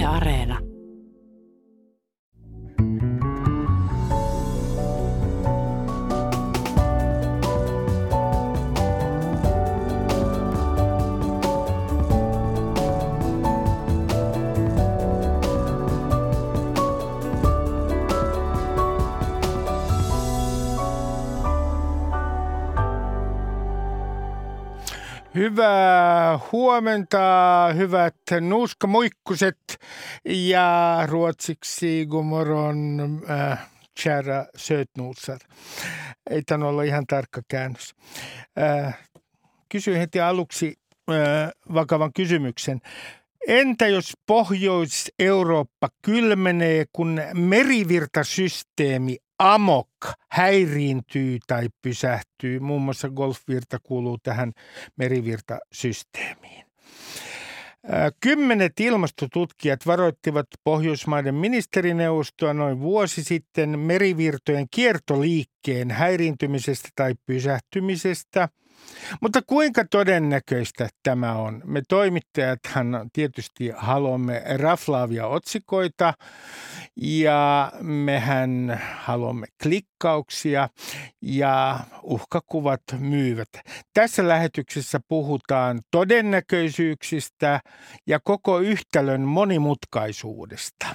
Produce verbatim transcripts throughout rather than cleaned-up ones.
Areena. Hyvää huomenta, hyvät nuuskamuikkuset ja ruotsiksi godmorgon äh, kära sötnosar. Ei tämä olla ihan tarkka käännös. Äh, kysyin heti aluksi äh, vakavan kysymyksen. Entä jos Pohjois-Eurooppa kylmenee, kun merivirtasysteemi amok häiriintyy tai pysähtyy? Muun muassa golfvirta kuuluu tähän merivirtasysteemiin. Kymmenet ilmastotutkijat varoittivat Pohjoismaiden ministerineuvostoa noin vuosi sitten merivirtojen kiertoliikkeen häiriintymisestä tai pysähtymisestä. Mutta kuinka todennäköistä tämä on? Me toimittajathan tietysti haluamme raflaavia otsikoita ja mehän haluamme klikkauksia ja uhkakuvat myyvät. Tässä lähetyksessä puhutaan todennäköisyyksistä ja koko yhtälön monimutkaisuudesta.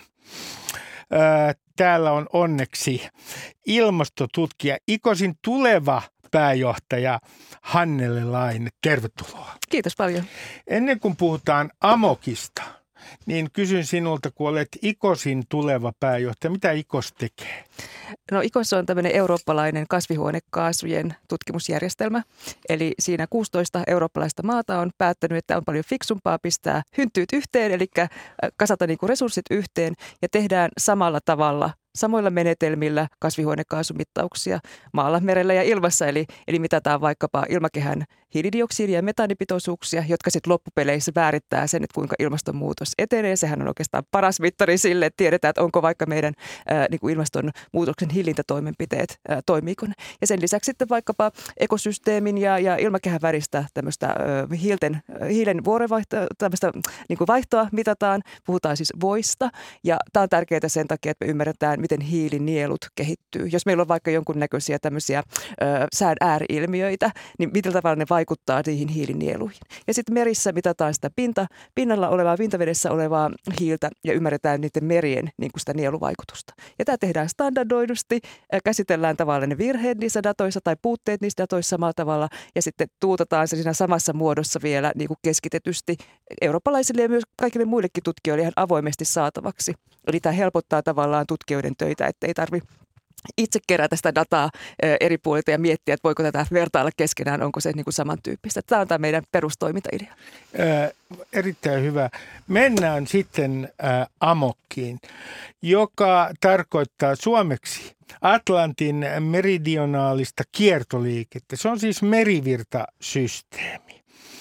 Täällä on onneksi ilmastotutkija Ikosin tuleva pääjohtaja Hannele Laine. Tervetuloa. Kiitos paljon. Ennen kuin puhutaan amokista, niin kysyn sinulta, kun olet Ikosin tuleva pääjohtaja, mitä Ikos tekee? No Ikos on tämmöinen eurooppalainen kasvihuonekaasujen tutkimusjärjestelmä. Eli siinä kuusitoista eurooppalaista maata on päättänyt, että on paljon fiksumpaa pistää hynttyyt yhteen, eli kasata niin kuin resurssit yhteen ja tehdään samalla tavalla samoilla menetelmillä kasvihuonekaasumittauksia maalla, merellä ja ilmassa, eli, eli mitataan vaikkapa ilmakehän hiilidioksidi- ja metaanipitoisuuksia, jotka sitten loppupeleissä määrittää sen, että kuinka ilmastonmuutos etenee. Sehän on oikeastaan paras mittari sille, että tiedetään, että onko vaikka meidän ää, niin kuin ilmastonmuutoksen hillintätoimenpiteet, ää, toimiiko ne. Ja sen lisäksi sitten vaikkapa ekosysteemin ja, ja ilmakehän väristä tämmöistä ää, hiilten, hiilen vuorenvaihtoa, tämmöistä niin kuin vaihtoa mitataan. Puhutaan siis voista, ja tämä on tärkeää sen takia, että me ymmärretään, miten hiilinielut kehittyy. Jos meillä on vaikka jonkunnäköisiä tämmöisiä ö, sään ääriilmiöitä, niin millä tavalla ne vaikuttaa niihin hiilinieluihin. Ja sitten merissä mitataan sitä pinta, pinnalla olevaa, pintavedessä olevaa hiiltä ja ymmärretään niiden merien niin kuin sitä nieluvaikutusta. Ja tämä tehdään standardoidusti, käsitellään tavallaan ne virheet niissä datoissa tai puutteet niissä datoissa samalla tavalla ja sitten tuutataan se siinä samassa muodossa vielä niin kuin keskitetysti eurooppalaisille ja myös kaikille muillekin tutkijoille ihan avoimesti saatavaksi. Eli tämä helpottaa tavallaan tutkijoiden töitä, että ei tarvitse itse kerätä sitä dataa eri puolilta ja miettiä, että voiko tätä vertailla keskenään, onko se niin kuin samantyyppistä. Tämä on tämä meidän perustoimintaidea. Ää, erittäin hyvä. Mennään sitten ää, amokkiin, joka tarkoittaa suomeksi Atlantin meridionaalista kiertoliikettä. Se on siis merivirtasysteemi.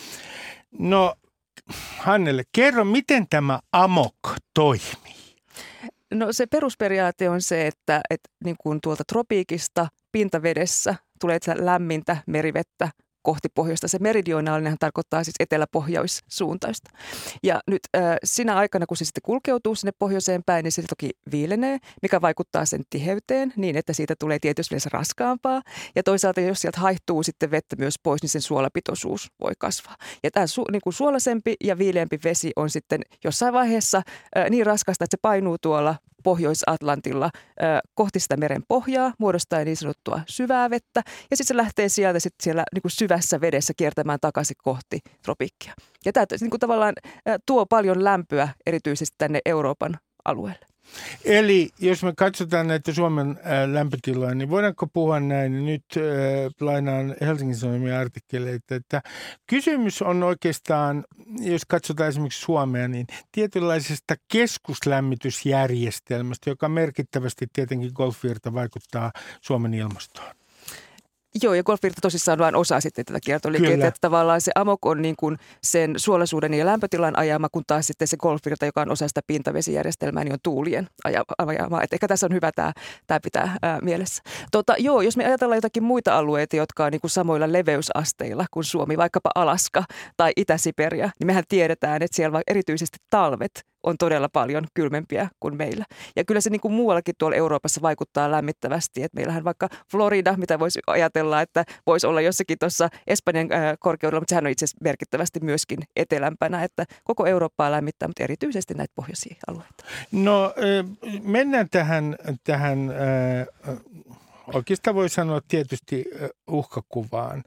No Hannele, kerro, miten tämä amok toimii? No se perusperiaate on se, että, että niin kuin tuolta tropiikista pintavedessä tulee lämmintä merivettä kohti pohjoista. Se meridionaalinen tarkoittaa siis etelä-pohjoissuuntausta. Ja nyt äh, sinä aikana, kun se sitten kulkeutuu sinne pohjoiseen päin, niin se toki viilenee, mikä vaikuttaa sen tiheyteen niin, että siitä tulee tietysti mielessä raskaampaa. Ja toisaalta, jos sieltä haihtuu sitten vettä myös pois, niin sen suolapitoisuus voi kasvaa. Ja tämä su, niin kuin suolaisempi ja viileämpi vesi on sitten jossain vaiheessa äh, niin raskasta, että se painuu tuolla Pohjois-Atlantilla äh, kohti sitä meren pohjaa, muodostaa niin sanottua syvää vettä. Ja sitten se lähtee sieltä sit siellä niin kuin syvässä vedessä kiertämään takaisin kohti tropiikkia. Ja tämä niin kuin tavallaan äh, tuo paljon lämpöä erityisesti tänne Euroopan alueelle. Eli jos me katsotaan näitä Suomen ää, lämpötiloja, niin voidaanko puhua näin? Nyt ää, lainaan Helsingin Sanomien artikkeleita, että kysymys on oikeastaan, jos katsotaan esimerkiksi Suomea, niin tietynlaisesta keskuslämmitysjärjestelmästä, joka merkittävästi tietenkin golfvirta vaikuttaa Suomen ilmastoon. Joo, ja golfvirta tosissaan on vain osa sitten tätä kiertoliikettä, että tavallaan se amok on niin kuin sen suolaisuuden ja lämpötilan ajama, kun taas sitten se golfvirta, joka on osa sitä pintavesijärjestelmää, niin on tuulien ajama. Että ehkä tässä on hyvä tämä, tämä pitää ää, mielessä. Tota, joo, jos me ajatellaan jotakin muita alueita, jotka on niin kuin samoilla leveysasteilla kuin Suomi, vaikkapa Alaska tai Itä-Siberia, niin mehän tiedetään, että siellä erityisesti talvet on todella paljon kylmempiä kuin meillä. Ja kyllä se niin kuin muuallakin tuolla Euroopassa vaikuttaa lämmittävästi. Että meillähän vaikka Florida, mitä voisi ajatella, että voisi olla jossakin tuossa Espanjan korkeudella, mutta sehän on itse asiassa merkittävästi myöskin etelämpänä, että koko Eurooppaa lämmittää, mutta erityisesti näitä pohjoisia alueita. No mennään tähän, tähän oikeastaan voi sanoa tietysti uhkakuvaan.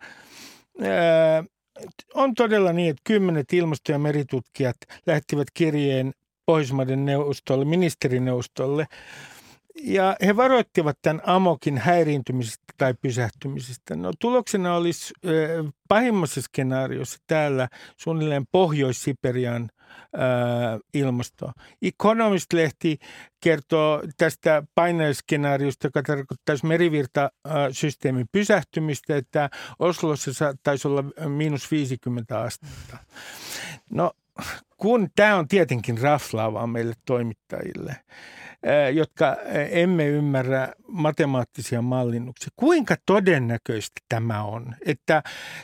On todella niin, että kymmenet ilmasto- ja meritutkijat lähtivät kirjeen Pohjoismaiden neuvostolle, ministerineuvostolle, ja he varoittivat tämän amokin häiriintymisestä tai pysähtymisestä. No tuloksena olisi äh, pahimmassa skenaariossa täällä suunnilleen Pohjois-Siperian äh, ilmasto. Economist-lehti kertoo tästä paineiskenaariosta, joka tarkoittaisi merivirtasysteemin pysähtymistä, että Oslossa taisi olla miinus viisikymmentä astetta. No kun tämä on tietenkin raflaavaa meille toimittajille, jotka emme ymmärrä matemaattisia mallinnuksia. Kuinka todennäköistä tämä on, että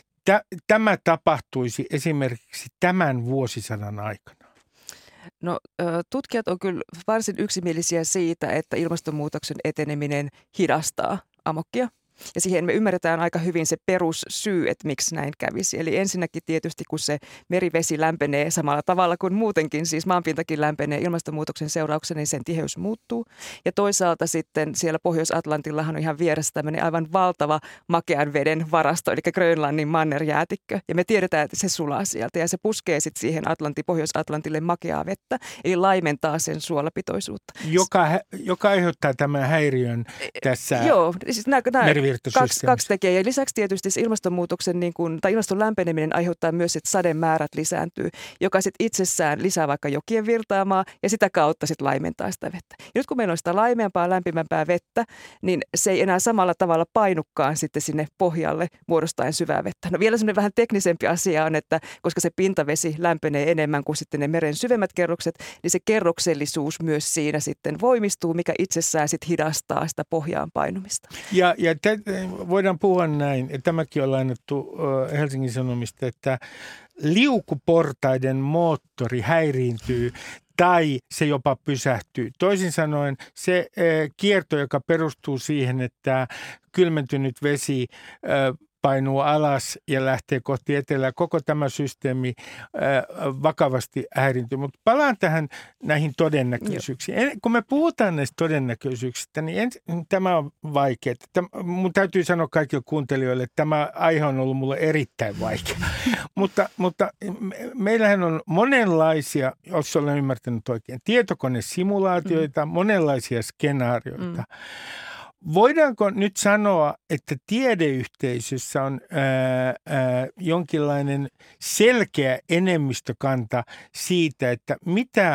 t- tämä tapahtuisi esimerkiksi tämän vuosisadan aikana? No tutkijat on kyllä varsin yksimielisiä siitä, että ilmastonmuutoksen eteneminen hidastaa amokkia. Ja siihen me ymmärretään aika hyvin se perussyy, että miksi näin kävisi. Eli ensinnäkin tietysti, kun se merivesi lämpenee samalla tavalla kuin muutenkin, siis maanpintakin lämpenee ilmastonmuutoksen seurauksena, niin sen tiheys muuttuu. Ja toisaalta sitten siellä Pohjois-Atlantillahan on ihan vieressä tämmöinen aivan valtava makean veden varasto, eli Grönlannin mannerjäätikkö. Ja me tiedetään, että se sulaa sieltä ja se puskee sitten siihen Atlanti, Pohjois-Atlantille makeaa vettä, eli laimentaa sen suolapitoisuutta. Joka, joka aiheuttaa tämän häiriön tässä Joo, siis nämä, nämä Kaksi, kaksi tekijää. Ja lisäksi tietysti ilmastonmuutoksen niin kuin, tai ilmaston lämpeneminen aiheuttaa myös, että sademäärät lisääntyy, joka sitten itsessään lisää vaikka jokien virtaamaa ja sitä kautta sitten laimentaa sitä vettä. Ja nyt kun meillä on sitä laimeampaa, lämpimämpää vettä, niin se ei enää samalla tavalla painukkaan sitten sinne pohjalle muodostaen syvää vettä. No vielä semmoinen vähän teknisempi asia on, että koska se pintavesi lämpenee enemmän kuin sitten ne meren syvemmät kerrokset, niin se kerroksellisuus myös siinä sitten voimistuu, mikä itsessään sitten hidastaa sitä pohjaan painumista. Ja, ja te, voidaan puhua näin, että tämäkin on lainattu Helsingin Sanomista, että liukuportaiden moottori häiriintyy tai se jopa pysähtyy. Toisin sanoen se kierto, joka perustuu siihen, että kylmentynyt vesi painuu alas ja lähtee kohti etelää. Koko tämä systeemi äh, vakavasti häiriintyy. Mutta palaan tähän näihin todennäköisyyksiin. En, kun me puhutaan näistä todennäköisyyksistä, niin en, tämä on vaikeaa. Mun täytyy sanoa kaikille kuuntelijoille, että tämä aihe on ollut mulle erittäin vaikea. mutta, mutta me, meillähän on monenlaisia, jos olen ymmärtänyt oikein, tietokonesimulaatioita, mm. monenlaisia skenaarioita. Mm. Voidaanko nyt sanoa, että tiedeyhteisössä on ää, ää, jonkinlainen selkeä enemmistökanta siitä, että mitä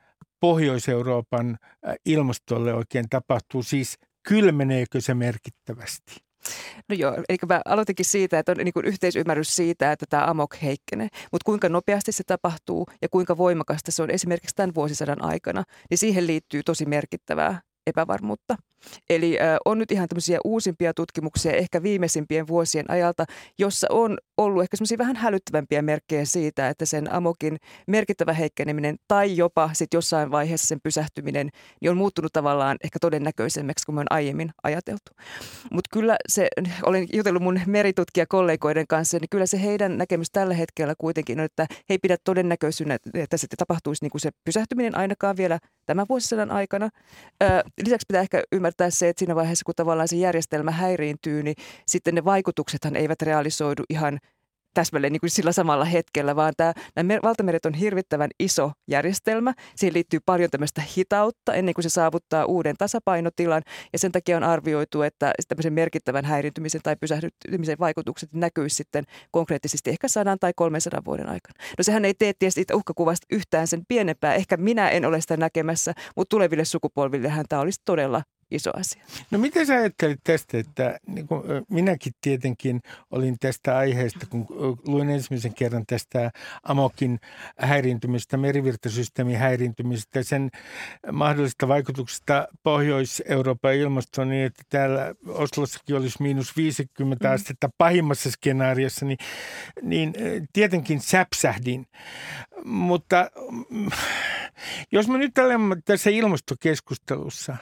Pohjois-Euroopan ilmastolle oikein tapahtuu, siis kylmeneekö se merkittävästi? No joo, eli mä aloitinkin siitä, että on niin kuin yhteisymmärrys siitä, että tämä amok heikkenee, mutta kuinka nopeasti se tapahtuu ja kuinka voimakasta se on esimerkiksi tämän vuosisadan aikana, niin siihen liittyy tosi merkittävää epävarmuutta. Eli äh, on nyt ihan tämmöisiä uusimpia tutkimuksia ehkä viimeisimpien vuosien ajalta, jossa on ollut ehkä semmoisia vähän hälyttävämpiä merkkejä siitä, että sen amokin merkittävä heikkeneminen tai jopa sitten jossain vaiheessa sen pysähtyminen niin on muuttunut tavallaan ehkä todennäköisemmäksi kuin me on aiemmin ajateltu. Mutta kyllä se, olen jutellut mun meritutkijakollegoiden kanssa, niin kyllä se heidän näkemys tällä hetkellä kuitenkin on, että he ei pidä todennäköisyydenä, että se tapahtuisi niin kuin se pysähtyminen ainakaan vielä tämän vuosisadan aikana. Ö, lisäksi pitää ehkä ymmärtää se, että siinä vaiheessa, kun tavallaan se järjestelmä häiriintyy, niin sitten ne vaikutuksethan eivät realisoidu ihan täsmälleen niin kuin sillä samalla hetkellä, vaan tämä, nämä valtameret on hirvittävän iso järjestelmä. Siihen liittyy paljon tämmöistä hitautta ennen kuin se saavuttaa uuden tasapainotilan, ja sen takia on arvioitu, että tämmöisen merkittävän häiriintymisen tai pysähtymisen vaikutukset näkyisi sitten konkreettisesti ehkä sadan tai kolmensadan vuoden aikana. No sehän ei tee tietysti uhkakuvasta yhtään sen pienempää. Ehkä minä en ole sitä näkemässä, mutta tuleville sukupolvillehän tämä olisi todella iso asia. No miten sä ajattelit tästä, että niin kuin minäkin tietenkin olin tästä aiheesta, kun luin ensimmäisen kerran tästä amokin häiriintymistä, merivirtasysteemin häiriintymisestä ja sen mahdollisista vaikutuksista Pohjois-Euroopan ilmastoon, niin että täällä Oslossakin olisi miinus viisikymmentä mm. astetta pahimmassa skenaariossa, niin, niin tietenkin säpsähdin. Mutta Jos me nyt olemme tässä ilmastokeskustelussa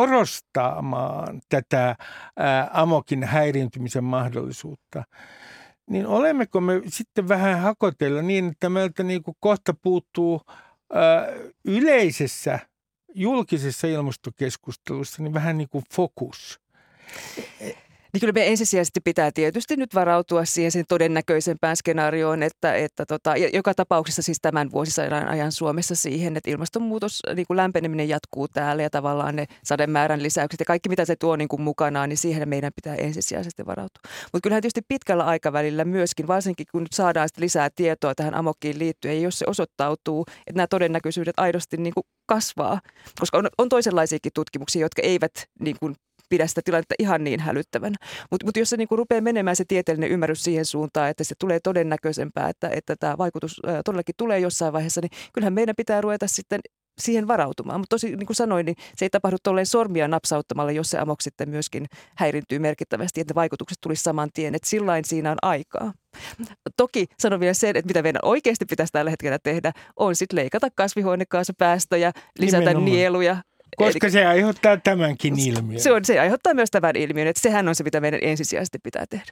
korostamaan tätä ää, amokin häiriintymisen mahdollisuutta, niin olemmeko me sitten vähän hakotella niin, että meiltä niin kuin kohta puuttuu ää, yleisessä julkisessa ilmastokeskustelussa niin vähän niin kuin fokus. Niin kyllä me ensisijaisesti pitää tietysti nyt varautua siihen sen todennäköisempään skenaarioon, että, että tota, joka tapauksessa siis tämän vuosisadan ajan Suomessa siihen, että ilmastonmuutos, niin kuin lämpeneminen jatkuu täällä ja tavallaan ne sademäärän lisäykset ja kaikki mitä se tuo niin kuin mukanaan, niin siihen meidän pitää ensisijaisesti varautua. Mutta kyllähän tietysti pitkällä aikavälillä myöskin, varsinkin kun nyt saadaan lisää tietoa tähän amokkiin liittyen, ja jos se osoittautuu, että nämä todennäköisyydet aidosti niin kuin kasvaa, koska on, on toisenlaisiakin tutkimuksia, jotka eivät niin kuin pidä sitä tilannetta ihan niin hälyttävänä. Mutta mut jos se niinku rupeaa menemään se tieteellinen ymmärrys siihen suuntaan, että se tulee todennäköisempää, että, että tämä vaikutus ää, todellakin tulee jossain vaiheessa, niin kyllähän meidän pitää ruveta sitten siihen varautumaan. Mutta tosi niin kuin sanoin, niin se ei tapahdu tolleen sormia napsauttamalla, jos se amok sitten myöskin häirintyy merkittävästi, että ne vaikutukset tulisi saman tien, että sillain siinä on aikaa. Toki sanon vielä sen, että mitä meidän oikeasti pitäisi tällä hetkellä tehdä, on sitten leikata kasvihuonekaasupäästöjä, lisätä Nimenomaan. nieluja. Koska Eli, se aiheuttaa tämänkin ilmiön. Se, on, se aiheuttaa myös tämän ilmiön, että sehän on se, mitä meidän ensisijaisesti pitää tehdä.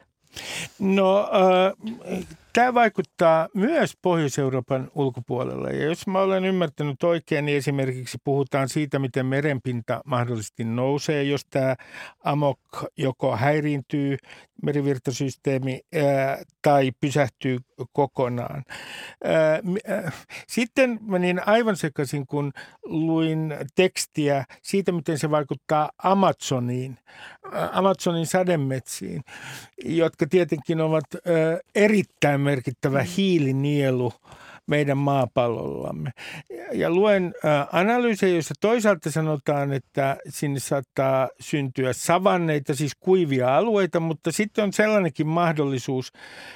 No, äh, tämä vaikuttaa myös Pohjois-Euroopan ulkopuolella. Ja jos mä olen ymmärtänyt oikein, niin esimerkiksi puhutaan siitä, miten merenpinta mahdollisesti nousee, jos tämä amok joko häiriintyy, merivirtasysteemi, ää, tai pysähtyy kokonaan. Ää, sitten menin aivan sekaisin, kun luin tekstiä siitä, miten se vaikuttaa Amazoniin, Amazonin sademetsiin, jotka tietenkin ovat ää, erittäin merkittävä hiilinielu meidän maapallollamme. Ja luen ä, analyysejä, joissa toisaalta sanotaan, että sinne saattaa syntyä savanneita, siis kuivia alueita, mutta sitten on sellainenkin mahdollisuus,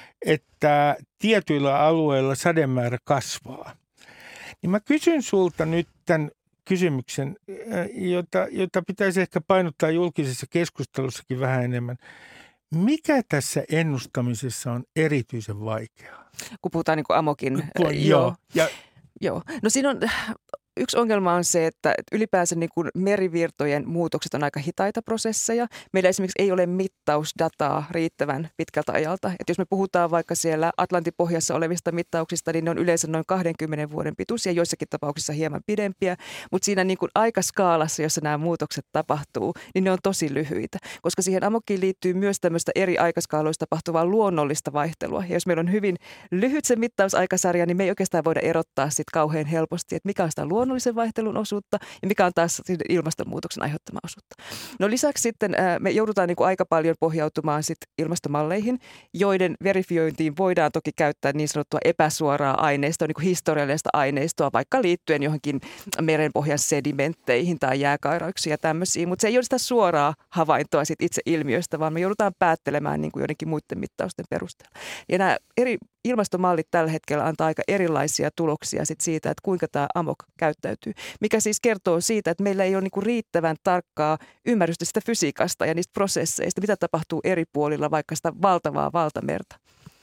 että tietyillä alueilla sademäärä kasvaa. Niin mä kysyn sulta nyt tämän kysymyksen, jota, jota pitäisi ehkä painottaa julkisessa keskustelussakin vähän enemmän. Mikä tässä ennustamisessa on erityisen vaikeaa? Kun puhutaan niin kuin amokin. Kun, äh, joo. Ja, joo. No siinä on, yksi ongelma on se, että ylipäänsä niin kuin merivirtojen muutokset on aika hitaita prosesseja. Meillä esimerkiksi ei ole mittausdataa riittävän pitkältä ajalta. Että jos me puhutaan vaikka siellä Atlantin pohjassa olevista mittauksista, niin ne on yleensä noin kahdenkymmenen vuoden pituisia, joissakin tapauksissa hieman pidempiä. Mutta siinä niin kuin aikaskaalassa, jossa nämä muutokset tapahtuu, niin ne on tosi lyhyitä. Koska siihen amokkiin liittyy myös tämmöistä eri aikaskaaloista tapahtuvaa luonnollista vaihtelua. Ja jos meillä on hyvin lyhyt se mittausaikasarja, niin me ei oikeastaan voida erottaa sit kauhean helposti, että mikä on sitä luonnollisen vaihtelun osuutta ja mikä on taas ilmastonmuutoksen aiheuttama osuutta. No lisäksi sitten me joudutaan niin kuin aika paljon pohjautumaan sit ilmastomalleihin, joiden verifiointiin voidaan toki käyttää niin sanottua epäsuoraa aineistoa, niin kuin historiallista aineistoa, vaikka liittyen johonkin merenpohjan sedimentteihin tai jääkairauksiin ja tämmöisiin, mutta se ei ole sitä suoraa havaintoa sit itse ilmiöstä, vaan me joudutaan päättelemään niin kuin joidenkin muiden mittausten perusteella. Ja nämä eri ilmastomallit tällä hetkellä antaa aika erilaisia tuloksia sit siitä, että kuinka tämä amok käyttäytyy, mikä siis kertoo siitä, että meillä ei ole niinku riittävän tarkkaa ymmärrystä sitä fysiikasta ja niistä prosesseista, mitä tapahtuu eri puolilla vaikka sitä valtavaa valtamerta.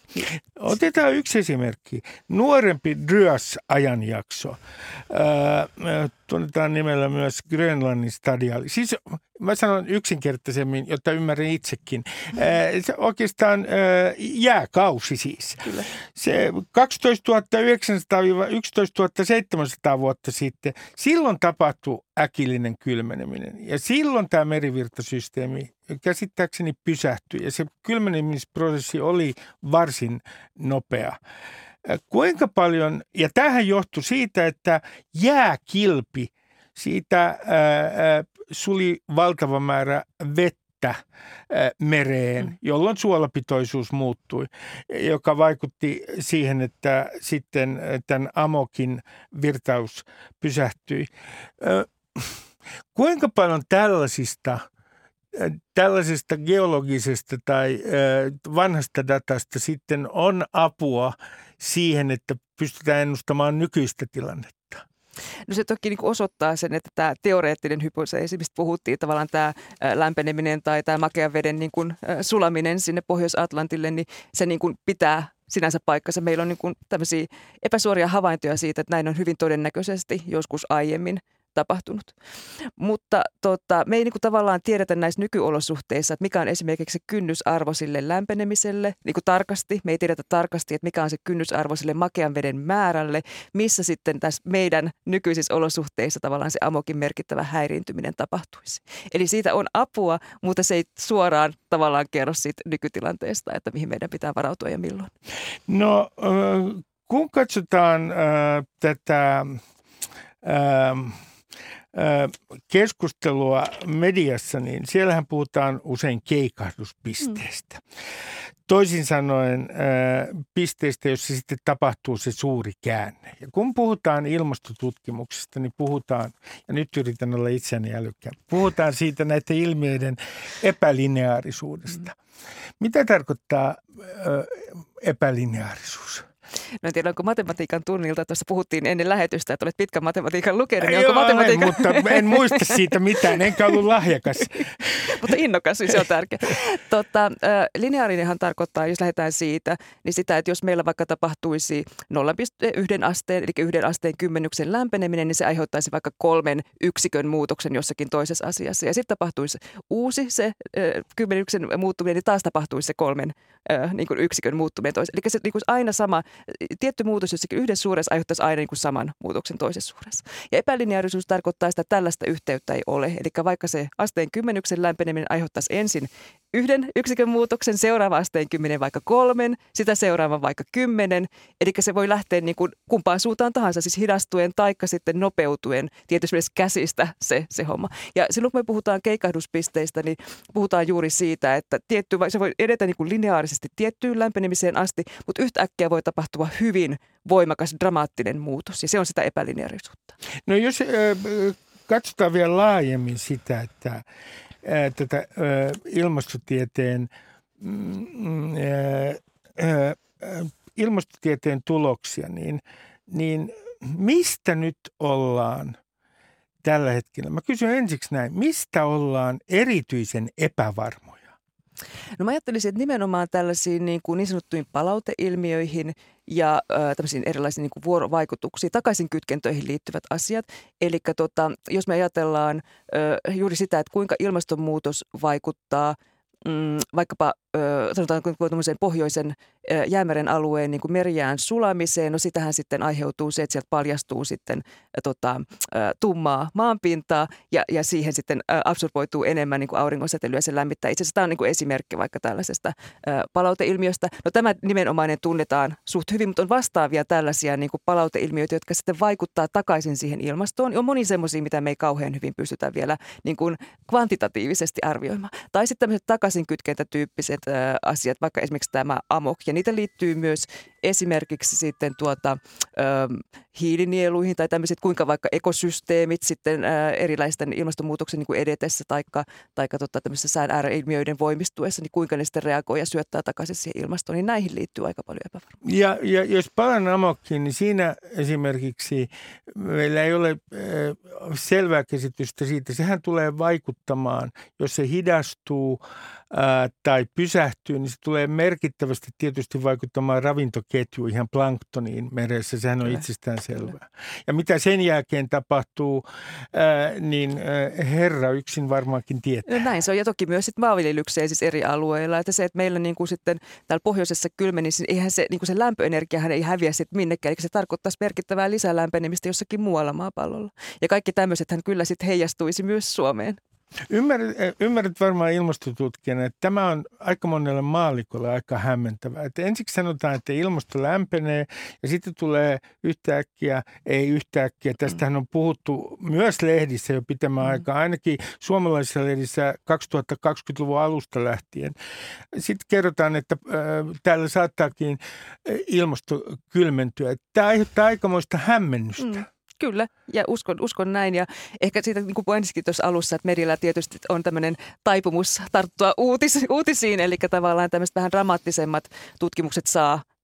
Otetaan yksi esimerkki. Nuorempi Dryas-ajanjakso. Äh, tunnetaan nimellä myös Grönlannin stadiaali. Siis mä sanon yksinkertaisemmin, jotta ymmärrän itsekin. Äh, se oikeastaan äh, jääkausi siis. Kyllä. Se kaksitoistatuhattayhdeksänsataa yksitoistatuhatta seitsemänsataa vuotta sitten, silloin tapahtui äkillinen kylmeneminen. Ja silloin tämä merivirtasysteemi käsittääkseni pysähtyi. Ja se kylmenemisprosessi oli varsin nopea. Kuinka paljon, ja tämähän johtui siitä, että jääkilpi, siitä ää, suli valtava määrä vettä ää, mereen, jolloin suolapitoisuus muuttui, joka vaikutti siihen, että sitten tämän amokin virtaus pysähtyi. Ää, kuinka paljon tällaisista Tällaisesta geologisesta tai vanhasta datasta sitten on apua siihen, että pystytään ennustamaan nykyistä tilannetta? No se toki niin kuin osoittaa sen, että tämä teoreettinen hypoteesi, mistä puhuttiin, tavallaan tämä lämpeneminen tai tämä makean veden niin kuin sulaminen sinne Pohjois-Atlantille, niin se niin kuin pitää sinänsä paikkansa. Meillä on niin kuin tämmöisiä epäsuoria havaintoja siitä, että näin on hyvin todennäköisesti joskus aiemmin tapahtunut. Mutta tota, me ei niin kuin tavallaan tiedetä näissä nykyolosuhteissa, että mikä on esimerkiksi se kynnysarvo sille lämpenemiselle niin kuin tarkasti. Me ei tiedetä tarkasti, että mikä on se kynnysarvo sille makean veden määrälle, missä sitten tässä meidän nykyisissä olosuhteissa tavallaan se amokin merkittävä häiriintyminen tapahtuisi. Eli siitä on apua, mutta se ei suoraan tavallaan kerro siitä nykytilanteesta, että mihin meidän pitää varautua ja milloin. No, kun katsotaan äh, tätä äh, keskustelua mediassa, niin siellähän puhutaan usein keikahduspisteestä. Mm. Toisin sanoen pisteistä, jossa sitten tapahtuu se suuri käänne. Ja kun puhutaan ilmastotutkimuksesta, niin puhutaan, ja nyt yritän olla itseäni älykkään, puhutaan siitä näiden ilmiöiden epälineaarisuudesta. Mm. Mitä tarkoittaa epälineaarisuus? No en tiedä, onko matematiikan tunnilta, tuossa puhuttiin ennen lähetystä, että olet pitkän matematiikan lukenut, niin Joo, onko matematiikan... mutta en muista siitä mitään, enkä ollut lahjakas. Mutta innokas, niin se on tärkeä. Tota, lineaarinenhan tarkoittaa, jos lähdetään siitä, niin sitä, että jos meillä vaikka tapahtuisi nolla pilkku yksi asteen, eli yhden asteen kymmenyksen lämpeneminen, niin se aiheuttaisi vaikka kolmen yksikön muutoksen jossakin toisessa asiassa. Ja sitten tapahtuisi uusi se kymmenyksen muuttuminen, niin taas tapahtuisi se kolmen niin kuin yksikön muuttuminen toisessa. Eli se niin kuin aina sama, tietty muutos jossakin yhdessä suuressa aiheuttaisi aina niin kuin saman muutoksen toisessa suuressa. Ja epälineaarisuus tarkoittaa sitä, että tällaista yhteyttä ei ole. Eli vaikka se asteen kymmenyksen lämpeneminen aiheuttaisi ensin yhden yksikön muutoksen, seuraava asteen kymmenen vaikka kolmen, sitä seuraavan vaikka kymmenen. Eli se voi lähteä niin kuin kumpaan suuntaan tahansa, siis hidastuen taikka sitten nopeutuen tietysti myös käsistä se, se homma. Ja silloin kun me puhutaan keikahduspisteistä, niin puhutaan juuri siitä, että tietty, se voi edetä niin kuin lineaarisesti tiettyyn lämpenemiseen asti, mutta yhtäkkiä voi tapahtua hyvin voimakas, dramaattinen muutos, ja se on sitä epälineaarisuutta. No jos äh, katsotaan vielä laajemmin sitä, että tätä ilmastotieteen, ilmastotieteen tuloksia, niin, niin mistä nyt ollaan tällä hetkellä? Mä kysyn ensiksi näin, mistä ollaan erityisen epävarmoja? No mä ajattelisin, että nimenomaan tällaisiin niin, kuin niin sanottuihin palauteilmiöihin ja ö, tämmöisiin erilaisiin niin kuin vuorovaikutuksiin, takaisinkytkentöihin liittyvät asiat. Eli tota, jos me ajatellaan ö, juuri sitä, että kuinka ilmastonmuutos vaikuttaa mm, vaikkapa ö, sanotaan pohjoisen ö, jäämeren alueen niin kuin merijään sulamiseen, no sitähän sitten aiheutuu se, että sieltä paljastuu sitten ö, tota, ö, tummaa maanpintaa ja, ja siihen sitten ö, absorboituu enemmän niin kuin auringonsäteilyä ja se lämmittää. Itse asiassa tämä on niin kuin esimerkki vaikka tällaisesta ö, palauteilmiöstä. No tämä nimenomainen tunnetaan suht hyvin, mutta on vastaavia tällaisia niin kuin palauteilmiöitä, jotka sitten vaikuttaa takaisin siihen ilmastoon. On moni semmoisia, mitä me ei kauhean hyvin pystytä vielä niin kuin kvantitatiivisesti arvioimaan. Tai sitten tämmöiset takaisinkytkentätyyppiset ö, asiat, vaikka esimerkiksi tämä amok. Ja niitä liittyy myös esimerkiksi sitten tuota, ö, hiilinieluihin tai tämmöiset, kuinka vaikka ekosysteemit sitten ö, erilaisten ilmastonmuutoksen niin kuin edetessä taikka, taikka tota, tämmöisessä sään ääreilmiöiden voimistuessa, niin kuinka ne sitten reagoi ja syöttää takaisin siihen ilmastoon, niin näihin liittyy aika paljon epävarmuutta. Ja, ja jos palaan amokkiin, niin siinä esimerkiksi meillä ei ole äh, selvää käsitystä siitä. Sehän tulee vaikuttamaan, jos se hidastuu äh, tai pysähtyy, niin se tulee merkittävästi tietysti vaikuttamaan ravintoketjuun, ihan planktoniin meressä. Sehän on Kyllä. itsestään selvää. Ja mitä sen jälkeen tapahtuu, äh, niin äh, Herra yksin varmaankin tietää. No näin se on, ja toki myös sitten maanviljelykseen siis eri alueilla. Että se, että meillä niin kuin sitten täällä pohjoisessa kylmenisi, niin eihän se, niin kuin se lämpöenergiahan ei häviä sitten minnekään. Eli se tarkoittaisi merkittävää lisälämpenemistä jossakin muualla maapallolla. Ja kaikki tämmöisethän kyllä sitten heijastuisi myös Suomeen. Ymmärrät, ymmärrät varmaan ilmastotutkijana, että tämä on aika monelle maallikolle aika hämmentävää. Että ensiksi sanotaan, että ilmasto lämpenee ja sitten tulee yhtäkkiä, ei yhtäkkiä. Tästähän on puhuttu myös lehdissä jo pitemmän mm. aikaa, ainakin suomalaisissa lehdissä kaksituhattakaksikymmentäluvun alusta lähtien. Sitten kerrotaan, että äh, täällä saattaakin ilmasto kylmentyä. Tämä aiheuttaa aikamoista hämmennystä. Mm. Kyllä, ja uskon, uskon näin. Ja ehkä siitä, niin kuin puhuinkin tuossa alussa, että medialla tietysti on tämmöinen taipumus tarttua uutis, uutisiin, eli tavallaan tämmöiset vähän dramaattisemmat tutkimukset saa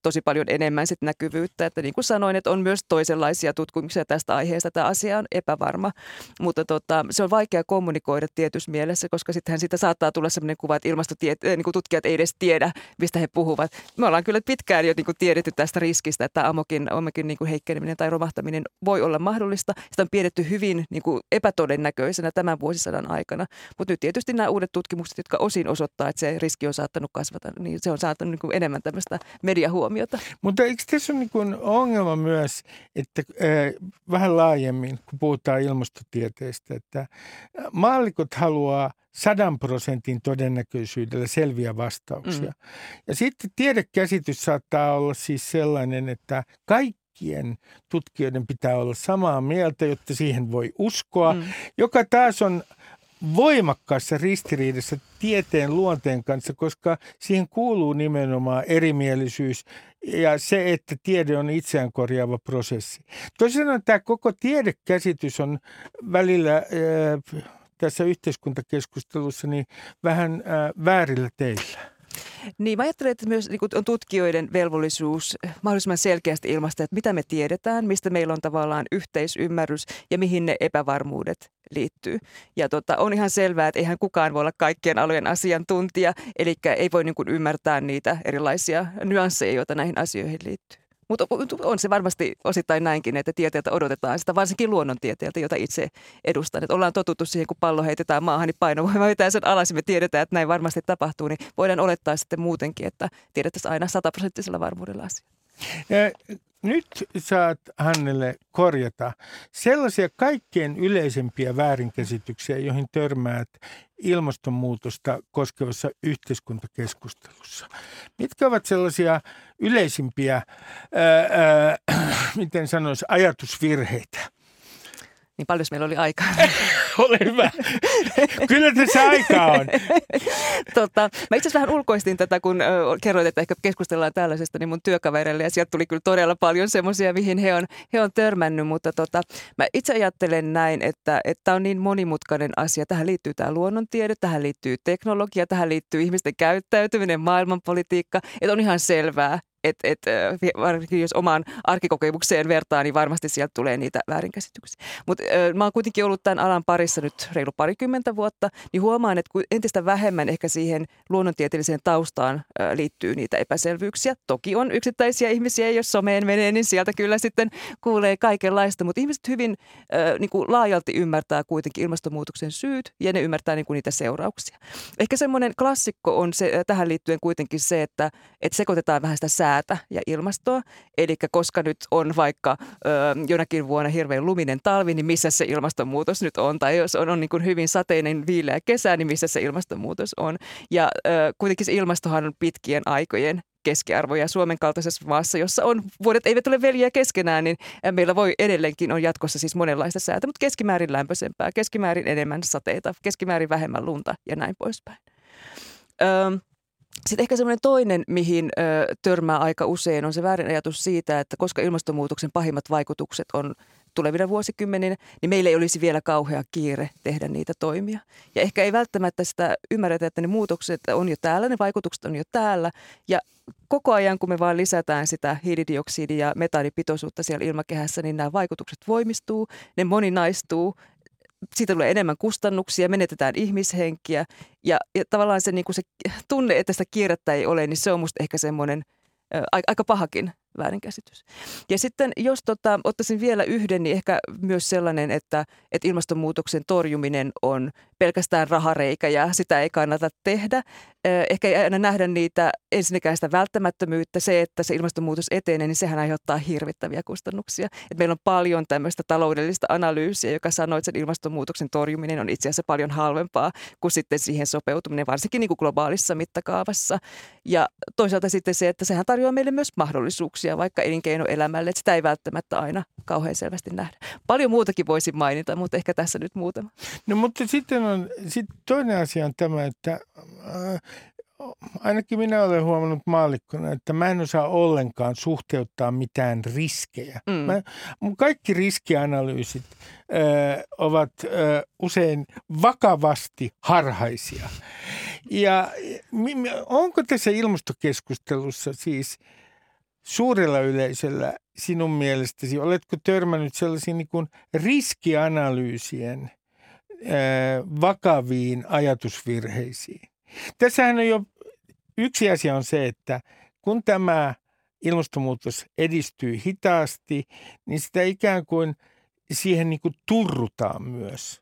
tosi paljon enemmän sit näkyvyyttä. Että niin kuin sanoin, että on myös toisenlaisia tutkimuksia tästä aiheesta. Tämä asia on epävarma, mutta tota, se on vaikea kommunikoida tietyssä mielessä, koska sittenhän siitä saattaa tulla sellainen kuva, että ilmastotiet- niin kuin tutkijat ei edes tiedä, mistä he puhuvat. Me ollaan kyllä pitkään jo niin kuin tiedetty tästä riskistä, että amokin, amokin niin kuin heikkeneminen tai romahtaminen voi olla mahdollista. Sitä on piidetty hyvin niin kuin epätodennäköisenä tämän vuosisadan aikana, mutta nyt tietysti nämä uudet tutkimukset, jotka osin osoittaa, että se riski on saattanut kasvata, niin se on saattanut niin kuin enemmän tämmöistä mediahuomiota. Mutta eikö tässä ole niin kuin ongelma myös, että äh, vähän laajemmin, kun puhutaan ilmastotieteestä, että maallikot haluaa sadan prosentin todennäköisyydellä selviä vastauksia. Mm. Ja sitten tiedekäsitys saattaa olla siis sellainen, että kaikkien tutkijoiden pitää olla samaa mieltä, jotta siihen voi uskoa, mm. joka taas on voimakkaassa ristiriidassa tieteen luonteen kanssa, koska siihen kuuluu nimenomaan erimielisyys ja se, että tiede on itseään korjaava prosessi. Toisin sanoen tämä koko tiedekäsitys on välillä äh, tässä yhteiskuntakeskustelussa niin vähän äh, väärillä teillä. Niin, mä ajattelen, että myös niin on tutkijoiden velvollisuus mahdollisimman selkeästi ilmaista, että mitä me tiedetään, mistä meillä on tavallaan yhteisymmärrys ja mihin ne epävarmuudet liittyy. Ja tota, on ihan selvää, että eihän kukaan voi olla kaikkien alojen asiantuntija, eli ei voi niin kuin ymmärtää niitä erilaisia nyansseja, joita näihin asioihin liittyy. Mutta on se varmasti osittain näinkin, että tieteeltä odotetaan sitä, varsinkin luonnontieteeltä, jota itse edustan. Että ollaan totuttu siihen, kun pallo heitetään maahan, niin painovoima vetää sen alas ja me tiedetään, että näin varmasti tapahtuu. Niin voidaan olettaa sitten muutenkin, että tiedettäisiin aina sataprosenttisella varmuudella asiaa. Nyt saat Hannele korjata sellaisia kaikkein yleisempiä väärinkäsityksiä, joihin törmäät ilmastonmuutosta koskevassa yhteiskuntakeskustelussa. Mitkä ovat sellaisia yleisimpiä, ää, ää, miten sanoisi, ajatusvirheitä? Niin paljon meillä oli aikaa. Ole hyvä. Kyllä tässä aikaa on. tota, mä itse asiassa vähän ulkoistin tätä, kun ö, kerroit, että ehkä keskustellaan tällaisesta, niin mun työkavereille. Ja sieltä tuli kyllä todella paljon semmoisia, mihin he on, he on törmännyt. Mutta tota, mä itse ajattelen näin, että tämä on niin monimutkainen asia. Tähän liittyy tämä luonnontiede, tähän liittyy teknologia, tähän liittyy ihmisten käyttäytyminen, maailmanpolitiikka. Että on ihan selvää. Että et, varsinkin jos omaan arkikokemukseen vertaa, niin varmasti sieltä tulee niitä väärinkäsityksiä. Mutta mä oon kuitenkin ollut tämän alan parissa nyt reilu parikymmentä vuotta, niin huomaan, että entistä vähemmän ehkä siihen luonnontieteelliseen taustaan ä, liittyy niitä epäselvyyksiä. Toki on yksittäisiä ihmisiä, jos someen menee, niin sieltä kyllä sitten kuulee kaikenlaista, mutta ihmiset hyvin ä, niin kuin laajalti ymmärtää kuitenkin ilmastonmuutoksen syyt ja ne ymmärtää niin kuin niitä seurauksia. Ehkä semmoinen klassikko on se, tähän liittyen kuitenkin se, että, että sekoitetaan vähän sitä sää ja ilmastoa. Eli koska nyt on vaikka ö, jonakin vuonna hirveän luminen talvi, niin missä se ilmastonmuutos nyt on? Tai jos on, on niin kuin hyvin sateinen viileä kesä, niin missä se ilmastonmuutos on? Ja ö, kuitenkin se ilmastohan on pitkien aikojen keskiarvo ja Suomen kaltaisessa maassa, jossa on vuodet eivät ole veljiä keskenään, niin meillä voi edelleenkin on jatkossa siis monenlaista säätä, mutta keskimäärin lämpöisempää, keskimäärin enemmän sateita, keskimäärin vähemmän lunta ja näin poispäin. Öm, Sitten ehkä semmoinen toinen, mihin ö, törmää aika usein, on se väärin ajatus siitä, että koska ilmastonmuutoksen pahimmat vaikutukset on tulevina vuosikymmeninä, niin meillä ei olisi vielä kauhea kiire tehdä niitä toimia. Ja ehkä ei välttämättä sitä ymmärretä, että ne muutokset on jo täällä, ne vaikutukset on jo täällä. Ja koko ajan, kun me vaan lisätään sitä hiilidioksidi- ja metaanipitoisuutta siellä ilmakehässä, niin nämä vaikutukset voimistuu, ne moninaistuu. Siitä tulee enemmän kustannuksia, menetetään ihmishenkiä ja, ja tavallaan se, niin kuin se tunne, että sitä kierrettä ei ole, niin se on musta ehkä semmoinen ä, aika pahakin väärinkäsitys. Ja sitten jos tota, ottaisin vielä yhden, niin ehkä myös sellainen, että, että ilmastonmuutoksen torjuminen on pelkästään rahareikä ja sitä ei kannata tehdä. Ehkä ei aina nähdä niitä ensinnäkään sitä välttämättömyyttä. Se, että se ilmastonmuutos etenee, niin sehän aiheuttaa hirvittäviä kustannuksia. Et meillä on paljon tämmöistä taloudellista analyysiä, joka sanoo, että sen ilmastonmuutoksen torjuminen on itse asiassa paljon halvempaa kuin sitten siihen sopeutuminen, varsinkin niin kuin globaalissa mittakaavassa. Ja toisaalta sitten se, että sehän tarjoaa meille myös mahdollisuuksia vaikka elinkeinoelämälle, että sitä ei välttämättä aina kauhean selvästi nähdä. Paljon muutakin voisin mainita, mutta ehkä tässä nyt muutama. No mutta sitten on, sit toinen asia on tämä, että äh, ainakin minä olen huomannut maallikkona, että mä en osaa ollenkaan suhteuttaa mitään riskejä. Mm. Mä, mun kaikki riskianalyysit äh, ovat äh, usein vakavasti harhaisia. Ja onko tässä ilmastokeskustelussa siis suurella yleisöllä sinun mielestäsi, oletko törmännyt sellaisiin niin kuin riskianalyysien ää, vakaviin ajatusvirheisiin? Tässähän on jo yksi asia on se, että kun tämä ilmastonmuutos edistyy hitaasti, niin sitä ikään kuin siihen niin kuin turrutaan myös.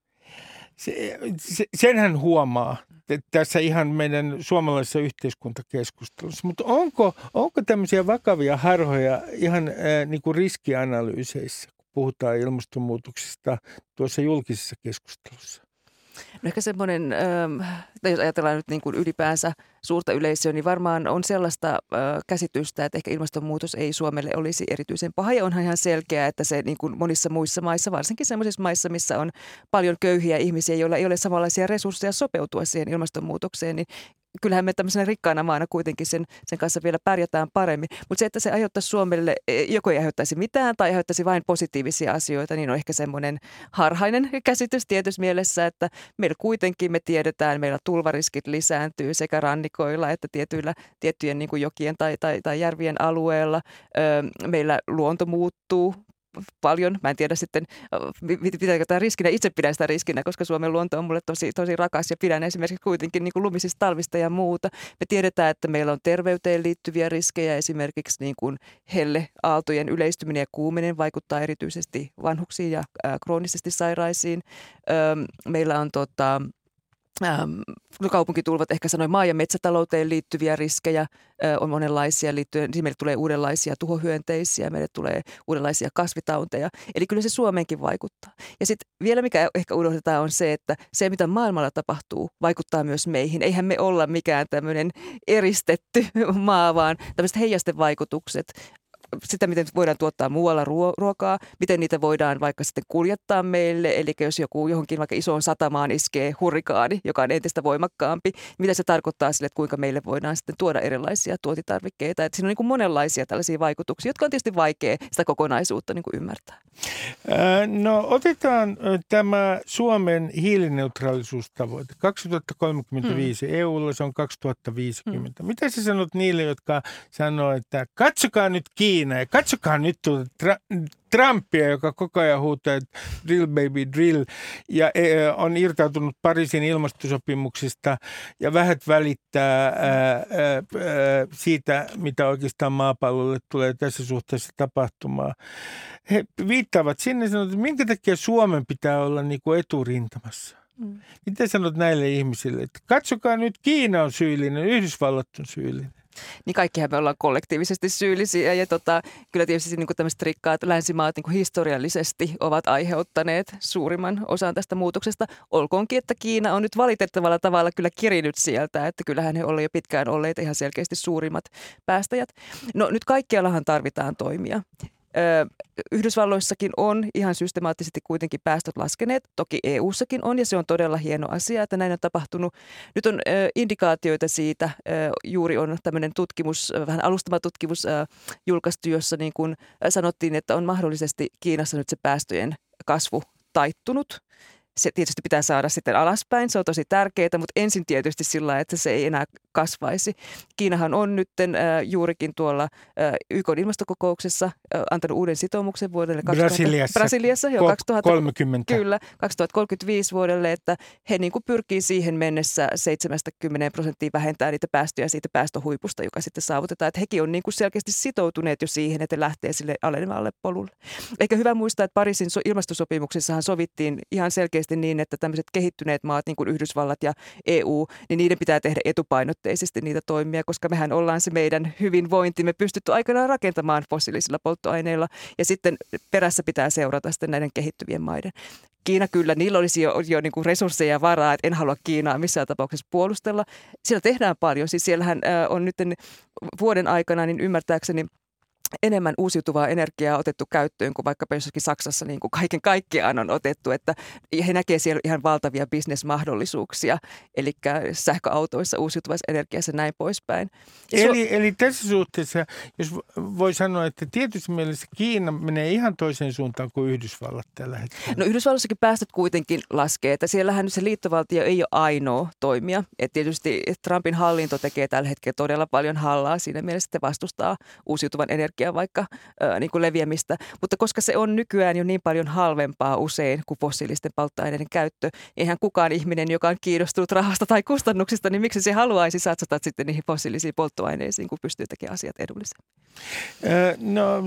Se, se, senhän huomaa tässä ihan meidän suomalaisessa yhteiskuntakeskustelussa. Mutta onko, onko tämmöisiä vakavia harhoja ihan ää, niin kuin riskianalyyseissä, kun puhutaan ilmastonmuutoksesta tuossa julkisessa keskustelussa? No ehkä semmoinen, äh, jos ajatellaan nyt niin kuin ylipäänsä suurta yleisöä, niin varmaan on sellaista äh, käsitystä, että ehkä ilmastonmuutos ei Suomelle olisi erityisen paha. Ja onhan ihan selkeää, että se niin kuin monissa muissa maissa, varsinkin sellaisissa maissa, missä on paljon köyhiä ihmisiä, joilla ei ole samanlaisia resursseja sopeutua siihen ilmastonmuutokseen, niin kyllähän me tämmöisenä rikkaana maana kuitenkin sen, sen kanssa vielä pärjätään paremmin. Mutta se, että se aiheuttaisi Suomelle, joko ei aiheuttaisi mitään tai aiheuttaisi vain positiivisia asioita, niin on ehkä semmoinen harhainen käsitys tietyssä mielessä, että meillä kuitenkin me tiedetään, meillä tulvariskit lisääntyy sekä rannikoilla että tietyillä, tiettyjen niin kuin jokien tai, tai, tai järvien alueella. Öö, meillä luonto muuttuu paljon. Mä en tiedä sitten, pitääkö tämä riskinä. Itse pidän sitä riskinä, koska Suomen luonto on mulle tosi, tosi rakas ja pidän esimerkiksi kuitenkin niin kuin lumisista talvista ja muuta. Me tiedetään, että meillä on terveyteen liittyviä riskejä. Esimerkiksi niin kuin helleaaltojen yleistyminen ja kuuminen vaikuttaa erityisesti vanhuksiin ja ää, kroonisesti sairaisiin. Öö, meillä on tota... Ähm, kaupunkitulvat, ehkä sanoin maa- ja metsätalouteen liittyviä riskejä ö, on monenlaisia liittyen. Meille tulee uudenlaisia tuhohyönteisiä, meille tulee uudenlaisia kasvitauteja. Eli kyllä se Suomeenkin vaikuttaa. Ja sitten vielä mikä ehkä unohdetaan on se, että se mitä maailmalla tapahtuu vaikuttaa myös meihin. Eihän me olla mikään tämmöinen eristetty maa, vaan tämmöiset heijastevaikutukset. Sitä, miten voidaan tuottaa muualla ruokaa, miten niitä voidaan vaikka sitten kuljettaa meille. Eli jos joku johonkin vaikka isoon satamaan iskee hurrikaani, joka on entistä voimakkaampi, mitä se tarkoittaa sille, että kuinka meille voidaan sitten tuoda erilaisia tuotitarvikkeita. Että siinä on niin kuin monenlaisia tällaisia vaikutuksia, jotka on tietysti vaikea sitä kokonaisuutta niin kuin ymmärtää. No otetaan tämä Suomen hiilineutraalisuustavoite. kaksituhattakolmekymmentäviisi hmm. E U:lla se on kaksituhattaviisikymmentä. Hmm. Mitä sä sanot niille, jotka sanoo, että katsokaa nyt Kiina ja katsokaa nyt tuota tra- Trumpia, joka koko ajan huutaa, että drill baby drill, ja on irtautunut Pariisin ilmastosopimuksista ja vähät välittää ää, ää, siitä, mitä oikeastaan maapallolle tulee tässä suhteessa tapahtumaan. He viittaavat sinne, sanovat, että minkä takia Suomen pitää olla niin kuin eturintamassa. Mm. Mitä sanot näille ihmisille, että katsokaa nyt, Kiina on syyllinen, Yhdysvallat on syyllinen. Niin kaikkihan me ollaan kollektiivisesti syyllisiä ja tota, kyllä tietysti niin kuin tämmöiset rikkaat länsimaat niin kuin historiallisesti ovat aiheuttaneet suurimman osan tästä muutoksesta. Olkoonkin, että Kiina on nyt valitettavalla tavalla kyllä kirinyt sieltä, että kyllähän he ovat jo pitkään olleet ihan selkeästi suurimmat päästäjät. No nyt kaikkiallahan tarvitaan toimia. Ö, Yhdysvalloissakin on ihan systemaattisesti kuitenkin päästöt laskeneet. Toki E U:ssakin on ja se on todella hieno asia, että näin on tapahtunut. Nyt on ö, indikaatioita siitä. Ö, juuri on tämmöinen tutkimus, vähän alustava tutkimus ö, julkaistu, jossa niin kuin sanottiin, että on mahdollisesti Kiinassa nyt se päästöjen kasvu taittunut. Se tietysti pitää saada sitten alaspäin, se on tosi tärkeää, mutta ensin tietysti sillä lailla, että se ei enää kasvaisi. Kiinahan on nyt äh, juurikin tuolla äh, Y K:n ilmastokokouksessa äh, antanut uuden sitoumuksen vuodelle Brasiliassa, Brasiliassa jo kaksituhattakolmekymmentä. Kyllä, kaksituhattakolmekymmentäviisi vuodelle, että he niin kuin pyrkii siihen mennessä seitsemänkymmentä prosenttia vähentää niitä päästöjä siitä päästöhuipusta, joka sitten saavutetaan. Että hekin on niin kuin selkeästi sitoutuneet jo siihen, että lähtee sille alenevalle polulle. Eikä hyvä muistaa, että Pariisin ilmastosopimuksessahan sovittiin ihan selkeästi niin, että tämmöiset kehittyneet maat, niin kuin Yhdysvallat ja E U, niin niiden pitää tehdä etupainotteisesti niitä toimia, koska mehän ollaan se meidän hyvinvointimme pystytty aikanaan rakentamaan fossiilisilla polttoaineilla ja sitten perässä pitää seurata sitten näiden kehittyvien maiden. Kiina kyllä, niillä olisi jo, jo niin kuin resursseja ja varaa, että en halua Kiinaa missään tapauksessa puolustella. Siellä tehdään paljon, siis siellähän on nyt vuoden aikana, niin ymmärtääkseni enemmän uusiutuvaa energiaa otettu käyttöön kuin vaikka jossakin Saksassa niin kuin kaiken kaikkiaan on otettu, että he näkee siellä ihan valtavia bisnesmahdollisuuksia, eli sähköautoissa, uusiutuvassa energiassa ja näin poispäin. Eli, eli tässä suhteessa, jos voi sanoa, että tietysti mielessä Kiina menee ihan toiseen suuntaan kuin Yhdysvallat tällä hetkellä. No Yhdysvallassakin päästöt kuitenkin laskee, että siellähän se liittovaltio ei ole ainoa toimija. Et tietysti Trumpin hallinto tekee tällä hetkellä todella paljon hallaa siinä mielessä, että vastustaa uusiutuvan energian vaikka äh, niin kuin leviämistä, mutta koska se on nykyään jo niin paljon halvempaa usein kuin fossiilisten polttoaineiden käyttö, eihän kukaan ihminen, joka on kiinnostunut rahasta tai kustannuksista, niin miksi se haluaisi satsata sitten niihin fossiilisiin polttoaineisiin, kun pystyy tekemään asiat edullisemmin? No,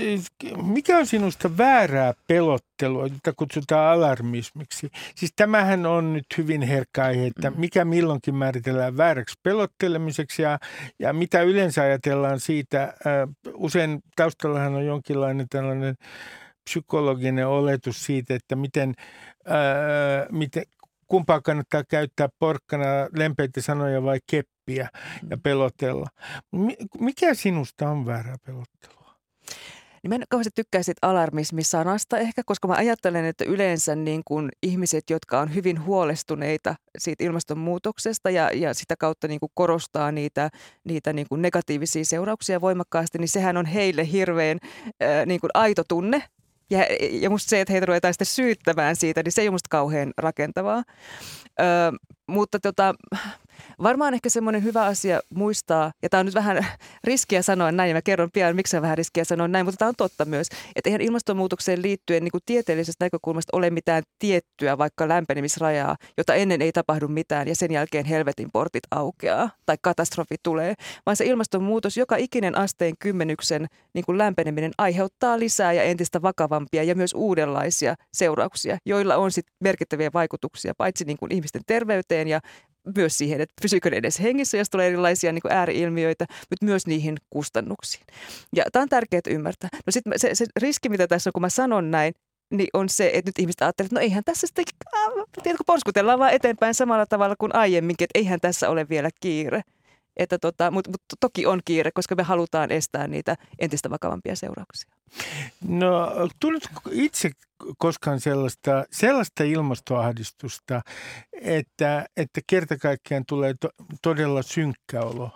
mikä on sinusta väärää pelottelua, jota kutsutaan alarmismiksi? Siis tämähän on nyt hyvin herkkä aihe, että mikä milloinkin määritellään vääräksi pelottelemiseksi ja, ja mitä yleensä ajatellaan siitä. Usein taustallahan on jonkinlainen tällainen psykologinen oletus siitä, että miten, ää, miten kumpaa kannattaa käyttää porkkana, lempeitä sanoja vai keppiä ja pelotella. Mikä sinusta on väärää pelottelua? Niin mä en kauheasti tykkää siitä alarmismisanasta ehkä, koska mä ajattelen, että yleensä niin kuin ihmiset, jotka on hyvin huolestuneita siitä ilmastonmuutoksesta ja, ja sitä kautta niin kuin korostaa niitä, niitä niin kuin negatiivisia seurauksia voimakkaasti, niin sehän on heille hirveän äh, niin kuin aito tunne. Ja, ja musta se, että heitä ruvetaan sitten syyttämään siitä, niin se ei ole musta kauhean rakentavaa. Ö, mutta tota, varmaan ehkä semmoinen hyvä asia muistaa, ja tämä on nyt vähän riskiä sanoa näin, ja mä kerron pian, miksi on vähän riskiä sanoa näin, mutta tämä on totta myös, että eihän ilmastonmuutokseen liittyen niin kuin tieteellisestä näkökulmasta ole mitään tiettyä vaikka lämpenemisrajaa, jota ennen ei tapahdu mitään, ja sen jälkeen helvetin portit aukeaa, tai katastrofi tulee, vaan se ilmastonmuutos, joka ikinen asteen kymmenyksen niin kuin lämpeneminen aiheuttaa lisää ja entistä vakavampia ja myös uudenlaisia seurauksia, joilla on sitten merkittäviä vaikutuksia, paitsi niin kuin ihmisten terveyteen ja myös siihen, että pysyykö ne edes hengissä, jos tulee erilaisia niin kuin ääri-ilmiöitä, mutta myös niihin kustannuksiin. Ja tämä on tärkeää ymmärtää. No sitten se, se riski, mitä tässä on, kun mä sanon näin, niin on se, että nyt ihmiset ajattelevat, että no eihän tässä sitten, tiedätkö, porskutellaan vaan eteenpäin samalla tavalla kuin aiemminkin, että eihän tässä ole vielä kiire. Että tota, mutta, mutta toki on kiire, koska me halutaan estää niitä entistä vakavampia seurauksia. No, tunnetko itse koskaan sellaista, sellaista ilmastoahdistusta, että, että kerta kaikkiaan tulee to, todella synkkä olo?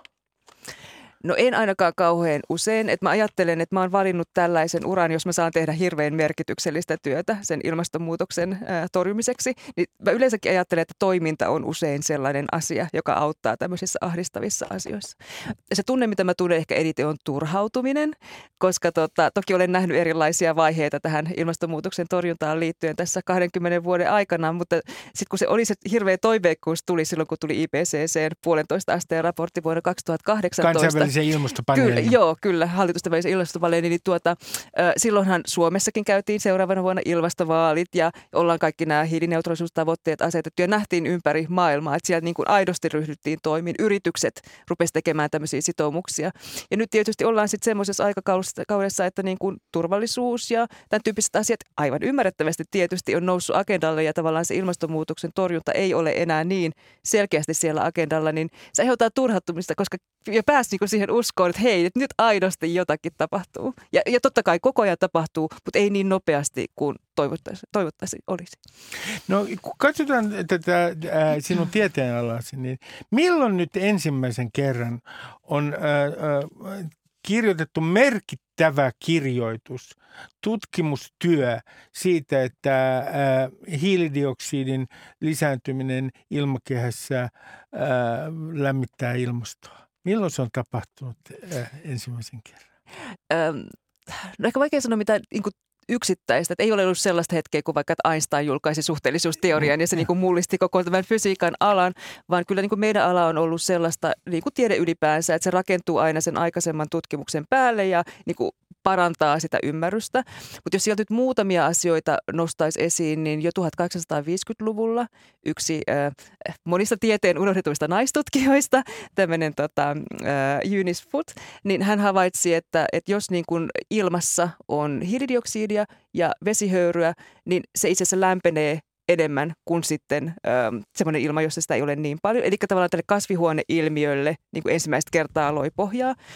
No en ainakaan kauhean usein. Että mä ajattelen, että mä oon valinnut tällaisen uran, jos mä saan tehdä hirveän merkityksellistä työtä sen ilmastonmuutoksen ää, torjumiseksi. Niin mä yleensäkin ajattelen, että toiminta on usein sellainen asia, joka auttaa tämmöisissä ahdistavissa asioissa. Ja se tunne, mitä mä tunnen ehkä eniten, on turhautuminen, koska tota, toki olen nähnyt erilaisia vaiheita tähän ilmastonmuutoksen torjuntaan liittyen tässä kahdenkymmenen vuoden aikana, mutta sitten kun se oli se hirveä toiveikkuus tuli silloin, kun tuli I P C C:n puolentoista asteen raportti vuonna kaksituhattakahdeksantoista. Ilmastopaneelin. Kyllä, joo, kyllä, hallitusten välisen ilmastopaneelin. Niin tuota, äh, silloinhan Suomessakin käytiin seuraavana vuonna ilmastovaalit ja ollaan kaikki nämä hiilineutraalisuustavoitteet asetettu ja nähtiin ympäri maailmaa, että siellä niin kuin aidosti ryhdyttiin toimiin. Yritykset rupesivat tekemään tämmöisiä sitoumuksia. Ja nyt tietysti ollaan sitten semmoisessa aikakaudessa, että niin kuin turvallisuus ja tämän tyyppiset asiat aivan ymmärrettävästi tietysti on noussut agendalle ja tavallaan se ilmastonmuutoksen torjunta ei ole enää niin selkeästi siellä agendalla, niin se aiheuttaa turhattumista, koska ja pääsi niin kuin siihen uskoon, että hei, että nyt aidosti jotakin tapahtuu. Ja, ja totta kai koko ajan tapahtuu, mutta ei niin nopeasti kuin toivottaisi, toivottaisi olisi. No kun katsotaan tätä ää, sinun tieteenalasi, niin milloin nyt ensimmäisen kerran on ää, ää, kirjoitettu merkittävä kirjoitus, tutkimustyö siitä, että ää, hiilidioksidin lisääntyminen ilmakehässä ää, lämmittää ilmastoa? Milloin se on tapahtunut äh, ensimmäisen kerran? Öm, no ehkä vaikea sanoa mitään niin kuin yksittäistä. Että ei ole ollut sellaista hetkeä, kun vaikka että Einstein julkaisi suhteellisuusteorian ja se niin kuin mullisti koko tämän fysiikan alan, vaan kyllä niin kuin meidän ala on ollut sellaista niin kuin tiede ylipäänsä, että se rakentuu aina sen aikaisemman tutkimuksen päälle ja niin kuin parantaa sitä ymmärrystä. Mutta jos sieltä nyt muutamia asioita nostaisi esiin, niin jo tuhatkahdeksansataaviisikymmentäluvulla yksi äh, monista tieteen unohdetuista naistutkijoista, tämmöinen tota, äh, Eunice Foote, niin hän havaitsi, että, että jos niin kun ilmassa on hiilidioksidia ja vesihöyryä, niin se itse asiassa lämpenee enemmän kuin sitten ähm, semmoinen ilma, jossa sitä ei ole niin paljon. Eli tavallaan tälle kasvihuoneilmiölle niin kuin ensimmäistä kertaa loi pohjaa.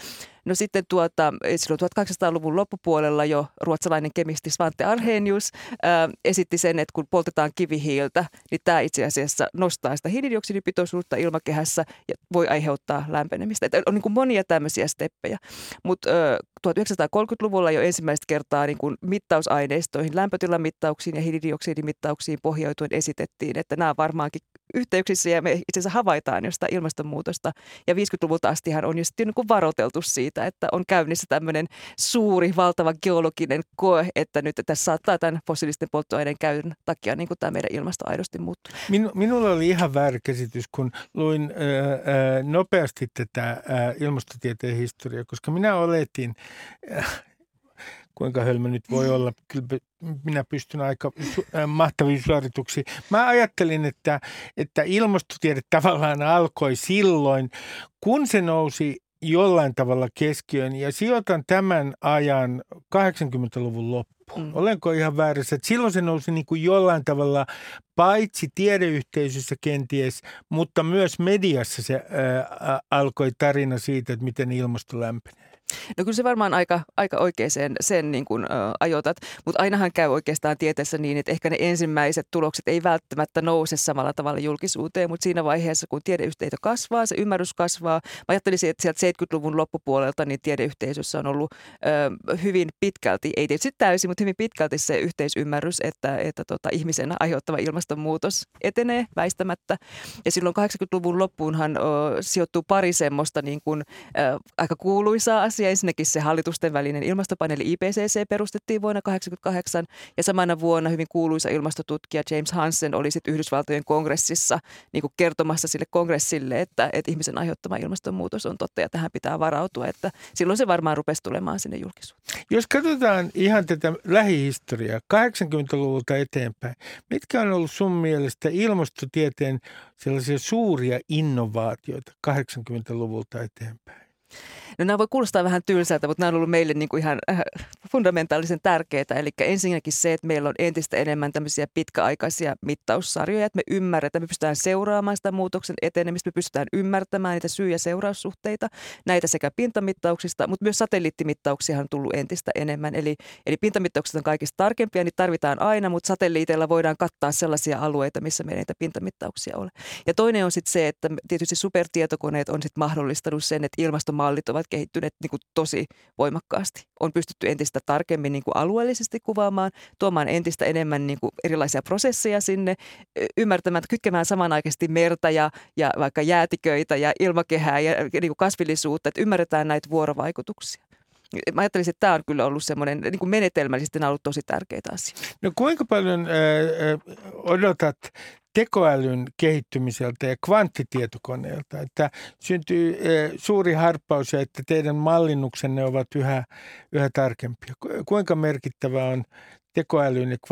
No sitten tuota, silloin tuhatkahdeksansataaluvun loppupuolella jo ruotsalainen kemisti Svante Arrhenius ää, esitti sen, että kun poltetaan kivihiiltä, niin tämä itse asiassa nostaa sitä hiilidioksidipitoisuutta ilmakehässä ja voi aiheuttaa lämpenemistä. Että on niin kuin monia tämmöisiä steppejä, mutta tuhatyhdeksänsataakolmekymmentäluvulla jo ensimmäistä kertaa niin kuin mittausaineistoihin, lämpötilamittauksiin ja hiilidioksidimittauksiin pohjautuen esitettiin, että nämä varmaankin yhteyksissä ja me itse asiassa havaitaan jo sitä ilmastonmuutosta. Ja viisikymmentäluvulta astihan on jo sitten niin kuin varoiteltu siitä, että on käynnissä tämmöinen suuri, valtava geologinen koe, että nyt tässä saattaa tämän fossiilisten polttoaineen käytön takia niin kuin tämä meidän ilmasto aidosti muuttuu. Minu, minulla oli ihan väärä käsitys, kun luin ää, ää, nopeasti tätä ää, ilmastotieteen historiaa, koska minä oletin, äh, kuinka hölmö nyt voi olla, kyllä minä pystyn aika su- mahtaviin suorituksiin. Mä ajattelin, että, että ilmastotiede tavallaan alkoi silloin, kun se nousi jollain tavalla keskiöön, ja sijoitan tämän ajan kahdeksankymmentäluvun loppuun. Mm. Olenko ihan väärässä? Että silloin se nousi niin kuin jollain tavalla paitsi tiedeyhteisössä kenties, mutta myös mediassa se ää, alkoi tarina siitä, että miten ilmasto lämpenee. No kyllä se varmaan aika, aika oikein sen, sen niin kuin, ä, ajoitat, mutta ainahan käy oikeastaan tieteessä niin, että ehkä ne ensimmäiset tulokset ei välttämättä nouse samalla tavalla julkisuuteen, mutta siinä vaiheessa, kun tiedeyhteisö kasvaa, se ymmärrys kasvaa. Mä ajattelisin, että sieltä seitsemänkymmentäluvun loppupuolelta niin tiedeyhteisössä on ollut ä, hyvin pitkälti, ei tietysti täysin, mutta hyvin pitkälti se yhteisymmärrys, että, että tota, ihmisen aiheuttava ilmastonmuutos etenee väistämättä. Ja silloin kahdeksankymmentäluvun loppuunhan ä, sijoittuu pari semmoista niin kuin, ä, aika kuuluisaa asiaa. Ensinnäkin se hallitusten välinen ilmastopaneeli I P C C perustettiin vuonna tuhatyhdeksänsataakahdeksankymmentäkahdeksan ja samana vuonna hyvin kuuluisa ilmastotutkija James Hansen oli sitten Yhdysvaltojen kongressissa niin kuin kertomassa sille kongressille, että, että ihmisen aiheuttama ilmastonmuutos on totta ja tähän pitää varautua, että silloin se varmaan rupesi tulemaan sinne julkisuuteen. Jos katsotaan ihan tätä lähihistoriaa kahdeksankymmentäluvulta eteenpäin, mitkä on ollut sun mielestä ilmastotieteen sellaisia suuria innovaatioita kahdeksankymmentäluvulta eteenpäin? No nämä voi kuulostaa vähän tylsältä, mutta nämä on ollut meille niin kuin ihan äh, fundamentaalisen tärkeitä. Eli ensinnäkin se, että meillä on entistä enemmän tämmöisiä pitkäaikaisia mittaussarjoja, että me ymmärretään, me pystytään seuraamaan sitä muutoksen etenemistä, me pystytään ymmärtämään niitä syy- ja seuraussuhteita, näitä sekä pintamittauksista, mutta myös satelliittimittauksia on tullut entistä enemmän. Eli, eli pintamittaukset on kaikista tarkempia, niitä tarvitaan aina, mutta satelliiteilla voidaan kattaa sellaisia alueita, missä meillä niitä pintamittauksia ole. Ja toinen on sitten se, että tietysti supertietokoneet on sitten mahdollistanut sen, että ilmastomallit ovat kehittyneet niin kuin tosi voimakkaasti. On pystytty entistä tarkemmin niin kuin alueellisesti kuvaamaan, tuomaan entistä enemmän niin kuin erilaisia prosesseja sinne, ymmärtämään, kytkemään samanaikaisesti merta ja, ja vaikka jäätiköitä ja ilmakehää ja niin kuin kasvillisuutta, että ymmärretään näitä vuorovaikutuksia. Mä ajattelisin, että tämä on kyllä ollut semmoinen niin kuin menetelmällisesti on ollut tosi tärkeitä asioita. No kuinka paljon äh, odotat tekoälyn kehittymiseltä ja kvanttitietokoneelta, että syntyy suuri harppaus ja että teidän mallinnuksenne ovat yhä, yhä tarkempia. Kuinka merkittävä on tekoälyn ja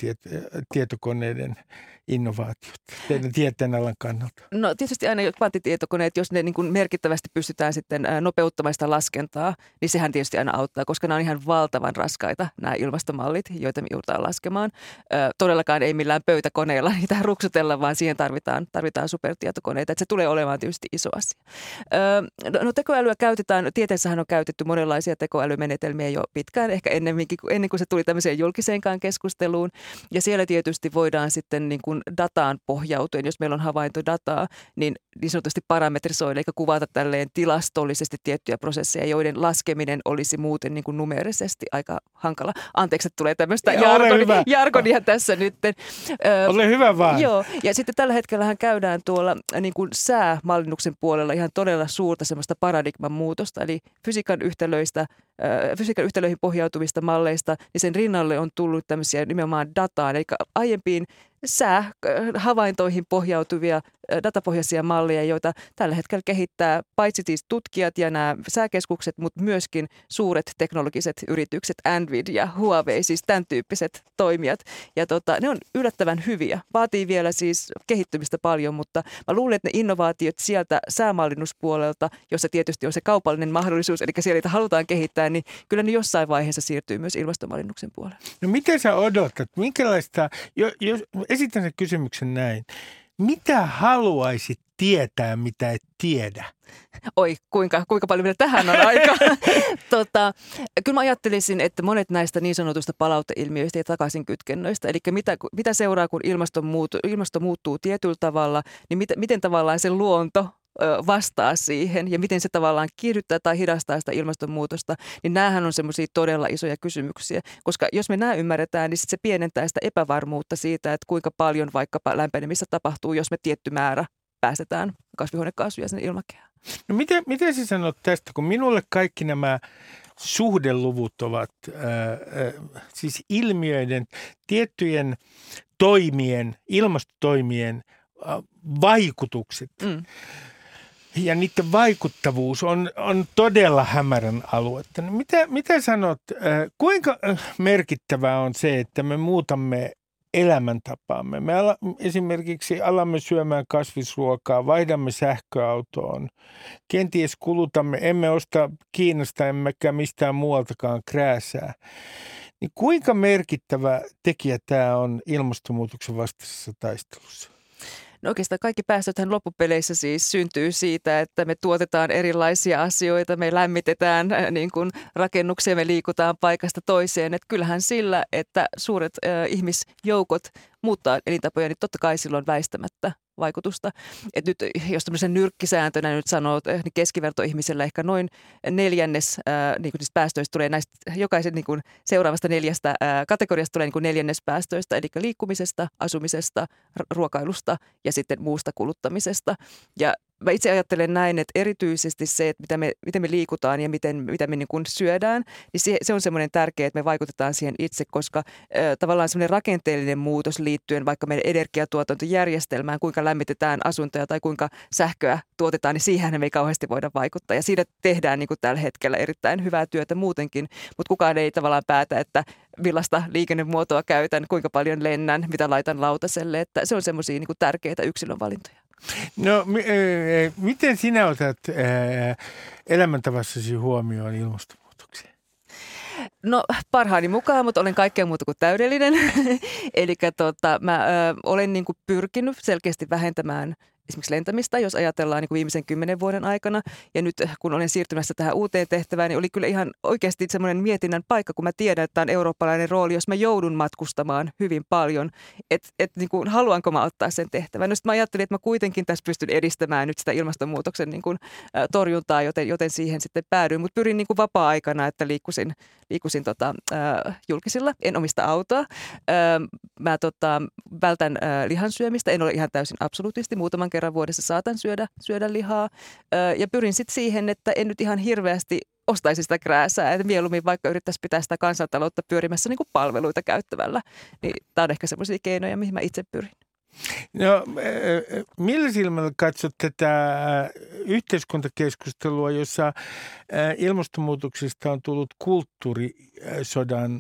kvanttitietokoneiden innovaatiot teidän tieteenalan kannalta? No tietysti aina kvanttitietokoneet, jos ne niin kuin merkittävästi pystytään sitten nopeuttamaan sitä laskentaa, niin sehän tietysti aina auttaa, koska nämä on ihan valtavan raskaita nämä ilmastomallit, joita me joudutaan laskemaan. Todellakaan ei millään pöytäkoneella niitä ruksutella, vaan siihen tarvitaan, tarvitaan supertietokoneita, että se tulee olemaan tietysti iso asia. No tekoälyä käytetään, tieteessähän on käytetty monenlaisia tekoälymenetelmiä jo pitkään, ehkä ennemminkin, ennen kuin se tuli tämmöiseen julkiseenkaan keskusteluun, ja siellä tietysti voidaan sitten niin kuin dataan pohjautuen, jos meillä on havaintodataa, niin niin sanotusti parametrisoida, eikä kuvata tälleen tilastollisesti tiettyjä prosesseja, joiden laskeminen olisi muuten niin kuin numeerisesti aika hankala. Anteeksi, että tulee tämmöistä jargonia, jargonia tässä nyt. Ole hyvä vaan. Joo, ja sitten tällä hetkellähän käydään tuolla niin kuin säämallinnuksen puolella ihan todella suurta semmoista paradigman muutosta, eli fysiikan yhtälöistä, fysiikan yhtälöihin pohjautuvista malleista, niin sen rinnalle on tullut tämmöisiä nimenomaan dataan, eli aiempiin säähavaintoihin pohjautuvia datapohjaisia malleja, joita tällä hetkellä kehittää paitsi siis tutkijat ja nämä sääkeskukset, mutta myöskin suuret teknologiset yritykset, Nvidia, Huawei, siis tämän tyyppiset toimijat. Ja tota, ne on yllättävän hyviä. Vaatii vielä siis kehittymistä paljon, mutta mä luulen, että ne innovaatiot sieltä säämallinnuspuolelta, jossa tietysti on se kaupallinen mahdollisuus, eli siellä niitä halutaan kehittää, niin kyllä ne jossain vaiheessa siirtyy myös ilmastonmallinnuksen puolelle. No miten sä odotat? Minkälaista, jos esitän sen kysymyksen näin. Mitä haluaisit tietää, mitä et tiedä? Oi, kuinka, kuinka paljon vielä tähän on aikaa. tota, kyllä mä ajattelisin, että monet näistä niin sanotusta palauteilmiöistä ja takaisinkytkennöistä, eli mitä, mitä seuraa, kun ilmasto, muutu, ilmasto muuttuu tietyllä tavalla, niin mit, miten tavallaan se luonto vastaa siihen ja miten se tavallaan kiihdyttää tai hidastaa sitä ilmastonmuutosta, niin näähän on semmoisia todella isoja kysymyksiä. Koska jos me nämä ymmärretään, niin sit se pienentää sitä epävarmuutta siitä, että kuinka paljon vaikkapa lämpenemistä tapahtuu, jos me tietty määrä päästetään kasvihuonekaasuja sinne ilmakehään. No miten, miten sä sanot tästä, kun minulle kaikki nämä suhdeluvut ovat äh, äh, siis ilmiöiden, tiettyjen toimien, ilmastotoimien äh, vaikutukset. Mm. Ja niiden vaikuttavuus on, on todella hämärän aluetta. Mitä, mitä sanot, äh, kuinka merkittävää on se, että me muutamme elämäntapaamme? Me ala, esimerkiksi alamme syömään kasvisruokaa, vaihdamme sähköautoon, kenties kulutamme, emme osta Kiinasta emmekä mistään muualtakaan krääsää. Niin kuinka merkittävä tekijä tämä on ilmastonmuutoksen vastaisessa taistelussa? No oikeastaan kaikki päästöthän loppupeleissä siis syntyy siitä, että me tuotetaan erilaisia asioita, me lämmitetään niin kuin rakennuksia, me liikutaan paikasta toiseen. Että kyllähän sillä, että suuret äh, ihmisjoukot muuttaa elintapoja, niin totta kai silloin väistämättä vaikutusta. Et nyt jos tämmöisen nyrkkisääntönä nyt sanoo, niin keskivertoihmisellä ehkä noin neljännes ää, niin kuin päästöistä tulee näistä, jokaisen niin kuin seuraavasta neljästä ää, kategoriasta tulee niin kuin neljännes päästöistä, eli liikkumisesta, asumisesta, ruokailusta ja sitten muusta kuluttamisesta. Ja mä itse ajattelen näin, että erityisesti se, että mitä me, miten me liikutaan ja miten, mitä me niin kuin syödään, niin se, se on semmoinen tärkeä, että me vaikutetaan siihen itse, koska äh, tavallaan semmoinen rakenteellinen muutos liittyen vaikka meidän energiatuotantojärjestelmään, kuinka lämmitetään asuntoja tai kuinka sähköä tuotetaan, niin siihen me ei kauheasti voida vaikuttaa. Ja siinä tehdään niin kuin tällä hetkellä erittäin hyvää työtä muutenkin, mutta kukaan ei tavallaan päätä, että millaista liikennemuotoa käytän, kuinka paljon lennän, mitä laitan lautaselle, että se on semmoisia niin kuin tärkeitä yksilönvalintoja. No, m- e- miten sinä otat e- elämäntavassasi huomioon ilmastonmuutoksen? No parhaani mukaan, mutta olen kaikkea muuta kuin täydellinen. Eli tota, mä ö, olen niin kuin pyrkinyt selkeästi vähentämään esimerkiksi lentämistä, jos ajatellaan niin kuin viimeisen kymmenen vuoden aikana. Ja nyt kun olen siirtymässä tähän uuteen tehtävään, niin oli kyllä ihan oikeasti semmoinen mietinnän paikka, kun mä tiedän, että tämä on eurooppalainen rooli, jos mä joudun matkustamaan hyvin paljon. Että et, niin kuin, haluanko mä ottaa sen tehtävän. No sitten mä ajattelin, että mä kuitenkin tässä pystyn edistämään nyt sitä ilmastonmuutoksen niin kuin, ä, torjuntaa, joten, joten siihen sitten päädyin. Mutta pyrin niin kuin vapaa-aikana, että liikkusin, liikkusin tota, ä, julkisilla. En omista autoa. Ä, mä tota, vältän ä, lihansyömistä. En ole ihan täysin absoluutisti. Muutaman kerran vuodessa saatan syödä, syödä lihaa ja pyrin sitten siihen, että en nyt ihan hirveästi ostaisi sitä krääsää, että mieluummin vaikka yrittäisi pitää sitä kansantaloutta pyörimässä niin kuin palveluita käyttävällä. Niin tämä on ehkä semmoisia keinoja, mihin mä itse pyrin. No, millä silmällä katsot tätä yhteiskuntakeskustelua, jossa ilmastonmuutoksesta on tullut kulttuurisodan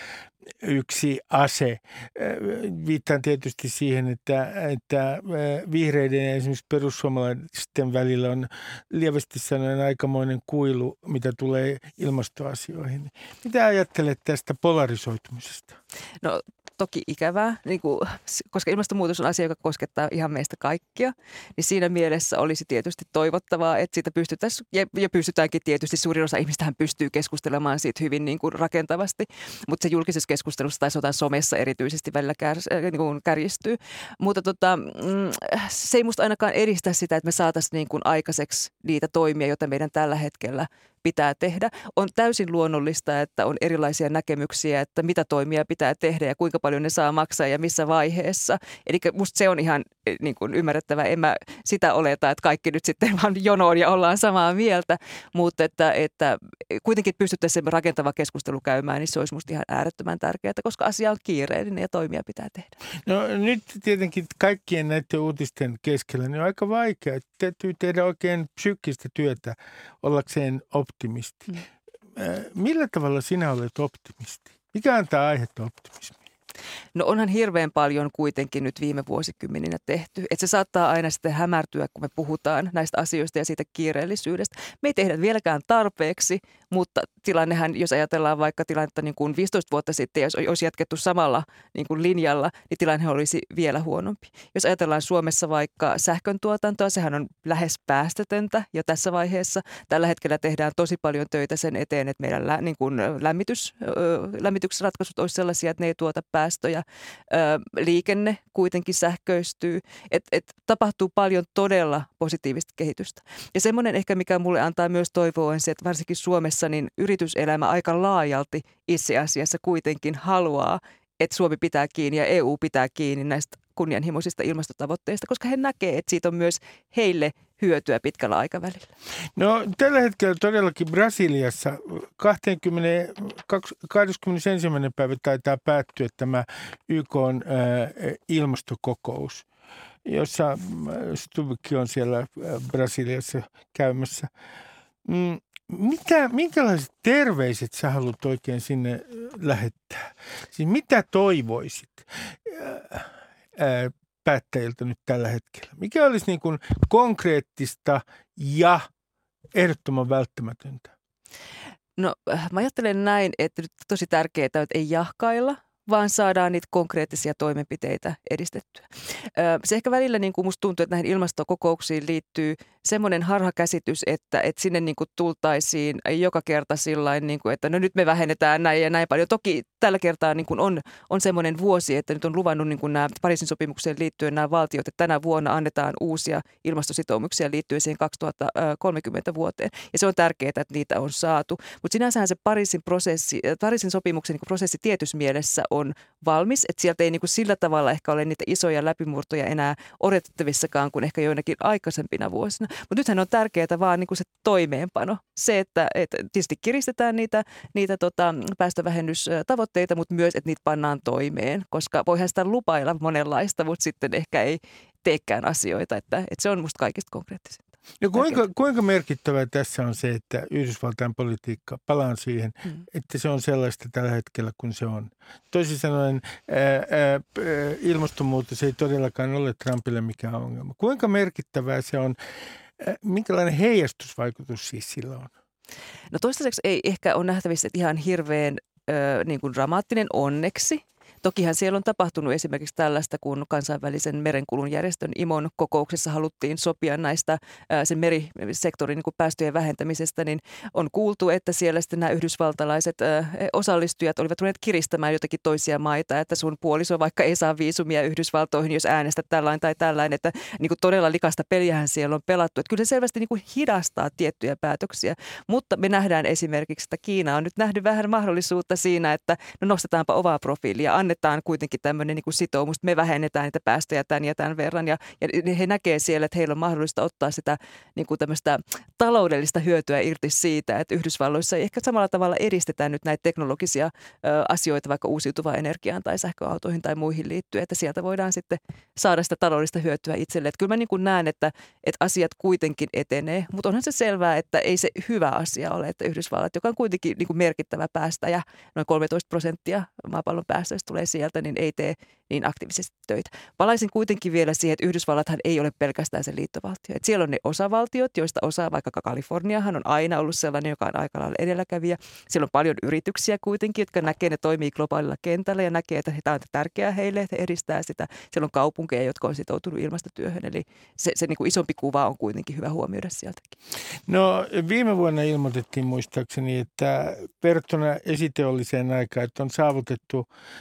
yksi ase? Viittaan tietysti siihen, että, että vihreiden ja esimerkiksi perussuomalaisten välillä on lievästi sanoen aikamoinen kuilu, mitä tulee ilmastoasioihin. Mitä ajattelet tästä polarisoitumisesta? No toki ikävää, niin kuin, koska ilmastonmuutos on asia, joka koskettaa ihan meistä kaikkia, niin siinä mielessä olisi tietysti toivottavaa, että siitä pystyttäisiin, ja, ja pystytäänkin tietysti, suurin osa ihmistähän pystyy keskustelemaan siitä hyvin niin kuin rakentavasti, mutta se julkisessa keskustelussa tai sotan somessa erityisesti välillä kär, niin kuin kärjistyy. Mutta tota, se ei musta ainakaan edistä sitä, että me saataisiin niin kuin aikaiseksi niitä toimia, joita meidän tällä hetkellä pitää tehdä. On täysin luonnollista, että on erilaisia näkemyksiä, että mitä toimia pitää tehdä ja kuinka paljon ne saa maksaa ja missä vaiheessa. Eli musta se on ihan niin kuin ymmärrettävää. En mä sitä oleta, että kaikki nyt sitten vaan jonoon ja ollaan samaa mieltä, mutta että, että kuitenkin pystyttäisiin rakentava keskustelu käymään, niin se olisi musta ihan äärettömän tärkeää, koska asia on kiireellinen ja toimia pitää tehdä. No nyt tietenkin kaikkien näiden uutisten keskellä niin on aika vaikea. Täytyy tehdä oikein psyykkistä työtä ollakseen optimisti. Mm. Millä tavalla sinä olet optimisti? Mikä antaa aihetta optimismiin? No onhan hirveän paljon kuitenkin nyt viime vuosikymmeninä tehty. Että se saattaa aina sitten hämärtyä, kun me puhutaan näistä asioista ja siitä kiireellisyydestä. Me ei tehdä vieläkään tarpeeksi, mutta tilannehan, jos ajatellaan vaikka tilannetta niin kuin viisitoista vuotta sitten, jos olisi jatkettu samalla niin kuin linjalla, niin tilanne olisi vielä huonompi. Jos ajatellaan Suomessa vaikka sähkön tuotantoa, sehän on lähes päästötöntä jo tässä vaiheessa. Tällä hetkellä tehdään tosi paljon töitä sen eteen, että meidän lä, niin kuin lämmitys, lämmitysratkaisut olisi sellaisia, että ne ei tuota päästöjä. Liikenne kuitenkin sähköistyy, että et tapahtuu paljon todella positiivista kehitystä. Ja semmoinen ehkä, mikä mulle antaa myös toivoa, on se, että varsinkin Suomessa niin yrityselämä aika laajalti itse asiassa kuitenkin haluaa, että Suomi pitää kiinni ja E U pitää kiinni näistä kunnianhimoisista ilmastotavoitteista, koska he näkee, että siitä on myös heille hyötyä pitkällä aikavälillä. No tällä hetkellä todellakin Brasiliassa kahdeskymmenesensimmäinen päivä taitaa päättyä tämä Y K:n ilmastokokous, jossa Stubbkin on siellä Brasiliassa käymässä. Mitä, minkälaiset terveiset sä haluat oikein sinne lähettää? Siis mitä toivoisit ää, päättäjiltä nyt tällä hetkellä? Mikä olisi niin kuin konkreettista ja ehdottoman välttämätöntä? No mä ajattelen näin, että nyt tosi tärkeää, että ei jahkailla, vaan saadaan niitä konkreettisia toimenpiteitä edistettyä. Se ehkä välillä niin kuin musta tuntuu, että näihin ilmastokokouksiin liittyy semmoinen harhakäsitys, että, että sinne niin kuin tultaisiin joka kerta sillain, niin kuin, että no nyt me vähennetään näin ja näin paljon. Toki tällä kertaa niin kuin on, on semmoinen vuosi, että nyt on luvannut niin kuin nämä Pariisin sopimukseen liittyen nämä valtiot, että tänä vuonna annetaan uusia ilmastositoumuksia liittyen siihen kaksituhattakolmekymmentä vuoteen. Ja se on tärkeää, että niitä on saatu. Mutta sinänsähän se Pariisin, prosessi, Pariisin sopimuksen niin kuin prosessi tietyssä mielessä on valmis, että sieltä ei niin kuin sillä tavalla ehkä ole niitä isoja läpimurtoja enää odotettavissakaan kuin ehkä joinakin aikaisempina vuosina. Mutta nythän on tärkeää vaan niin kuin se toimeenpano. Se, että, että tietysti kiristetään niitä, niitä tota, päästövähennystavoitteita, mutta myös, että niitä pannaan toimeen, koska voihan sitä lupailla monenlaista, mutta sitten ehkä ei teekään asioita, että, että se on musta kaikista konkreettisinta. No kuinka, kuinka merkittävää tässä on se, että Yhdysvaltain politiikka, palaan siihen, hmm. että se on sellaista tällä hetkellä kuin se on. Toisin sanoen ää, ää, ilmastonmuutos ei todellakaan ole Trumpille mikään ongelma. Kuinka merkittävää se on, ää, minkälainen heijastusvaikutus siis sillä on? No toistaiseksi ei ehkä ole nähtävissä, että ihan hirveän ö, niin kuin dramaattinen onneksi. Tokihan siellä on tapahtunut esimerkiksi tällaista, kun kansainvälisen merenkulun järjestön I MOn kokouksessa haluttiin sopia näistä ää, sen merisektorin niin kuin päästöjen vähentämisestä, niin on kuultu, että siellä sitten nämä yhdysvaltalaiset ää, osallistujat olivat ruvenneet kiristämään jotakin toisia maita, että sun puoliso vaikka ei saa viisumia Yhdysvaltoihin, jos äänestät tällainen tai tällainen, että niin kuin todella likasta peliähän siellä on pelattu. Että kyllä se selvästi niin kuin hidastaa tiettyjä päätöksiä, mutta me nähdään esimerkiksi, että Kiina on nyt nähnyt vähän mahdollisuutta siinä, että no nostetaanpa ovaa profiilia, annetaan kuitenkin tämmöinen niin kuin sitoumus, että me vähennetään niitä päästöjä tämän ja tämän verran. Ja, ja he näkee siellä, että heillä on mahdollista ottaa sitä niin kuin tämmöistä taloudellista hyötyä irti siitä, että Yhdysvalloissa ei ehkä samalla tavalla edistetään nyt näitä teknologisia ö, asioita, vaikka uusiutuvaan energiaan tai sähköautoihin tai muihin liittyen, että sieltä voidaan sitten saada sitä taloudellista hyötyä itselle. Että kyllä mä niin kuin näen, että, että asiat kuitenkin etenee, mutta onhan se selvää, että ei se hyvä asia ole, että Yhdysvallat, joka on kuitenkin niin kuin merkittävä päästäjä, noin kolmetoista prosenttia maapallon päästöistä tulee sieltä, niin ei tee niin aktiivisesti töitä. Palaisin kuitenkin vielä siihen, että Yhdysvallathan ei ole pelkästään se liittovaltio. Että siellä on ne osavaltiot, joista osa, vaikka Kaliforniahan on aina ollut sellainen, joka on aika lailla edelläkävijä. Siellä on paljon yrityksiä kuitenkin, jotka näkee, ne toimii globaalilla kentällä ja näkee, että tämä on tärkeää heille, että he edistää sitä. Siellä on kaupunkeja, jotka on sitoutunut ilmastotyöhön, eli se, se niin kuin isompi kuva on kuitenkin hyvä huomioida sieltäkin. No viime vuonna ilmoitettiin muistaakseni, että verrattuna esiteolliseen aikaan, että on saavutettu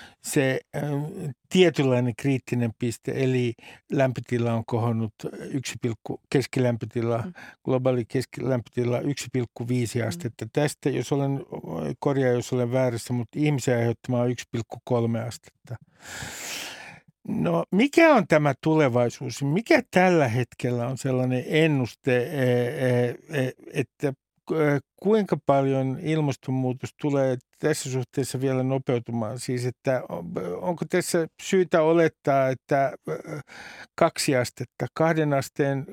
se äh, tietynlainen kriittinen piste, eli lämpötila on kohonnut yksi, keskilämpötila, mm. globaali keskilämpötila yksi pilkku viisi astetta. Mm. Tästä, jos olen, korjaa jos olen väärässä, mutta ihmisen aiheuttamaa yksi pilkku kolme astetta. No mikä on tämä tulevaisuus? Mikä tällä hetkellä on sellainen ennuste, että kuinka paljon ilmastonmuutos tulee tässä suhteessa vielä nopeutumaan? Siis, että onko tässä syytä olettaa, että kaksi astetta, kahden asteen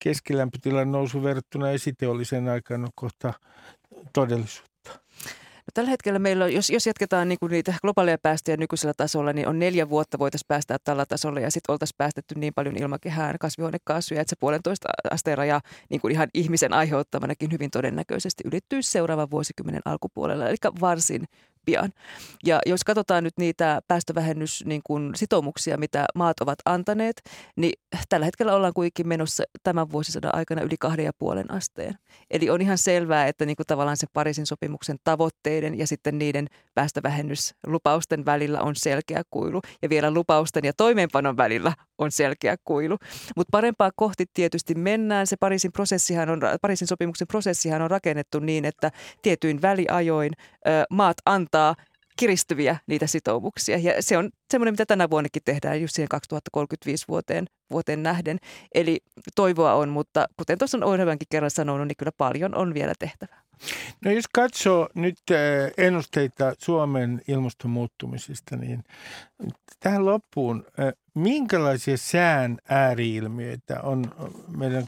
keskilämpötilan nousu verrattuna esiteolliseen aikaan on kohta todellisuutta? Tällä hetkellä meillä on, jos, jos jatketaan niin kuin niitä globaaleja päästöjä nykyisellä tasolla, niin on neljä vuotta voitaisiin päästää tällä tasolla ja sitten oltaisiin päästetty niin paljon ilmakehään kasvihuonekaasuja, että se puolentoista asteen raja niin kuin ihan ihmisen aiheuttamanakin hyvin todennäköisesti ylittyisi seuraavan vuosikymmenen alkupuolella, eli varsin pian. Ja jos katsotaan nyt niitä päästövähennys niin kuin sitoumuksia, mitä maat ovat antaneet, niin tällä hetkellä ollaan kuitenkin menossa tämän vuosisadan aikana yli kahden ja puolen asteen. Eli on ihan selvää, että niin kuin tavallaan se Pariisin sopimuksen tavoitteiden ja sitten niiden päästövähennyslupausten välillä on selkeä kuilu. Ja vielä lupausten ja toimeenpanon välillä on selkeä kuilu. Mutta parempaa kohti tietysti mennään. Se Pariisin, prosessihan on, Pariisin sopimuksen prosessihan on rakennettu niin, että tietyin väliajoin ö, maat antaa kiristyviä niitä sitoumuksia. Ja se on semmoinen, mitä tänä vuonnakin tehdään just siihen kaksituhattakolmekymmentäviisi vuoteen, vuoteen nähden. Eli toivoa on, mutta kuten tuossa on Oirevankin kerran sanonut, niin kyllä paljon on vielä tehtävää. No jos katsoo nyt ennusteita Suomen ilmaston muuttumisesta, niin tähän loppuun, minkälaisia sään ääriilmiöitä on meidän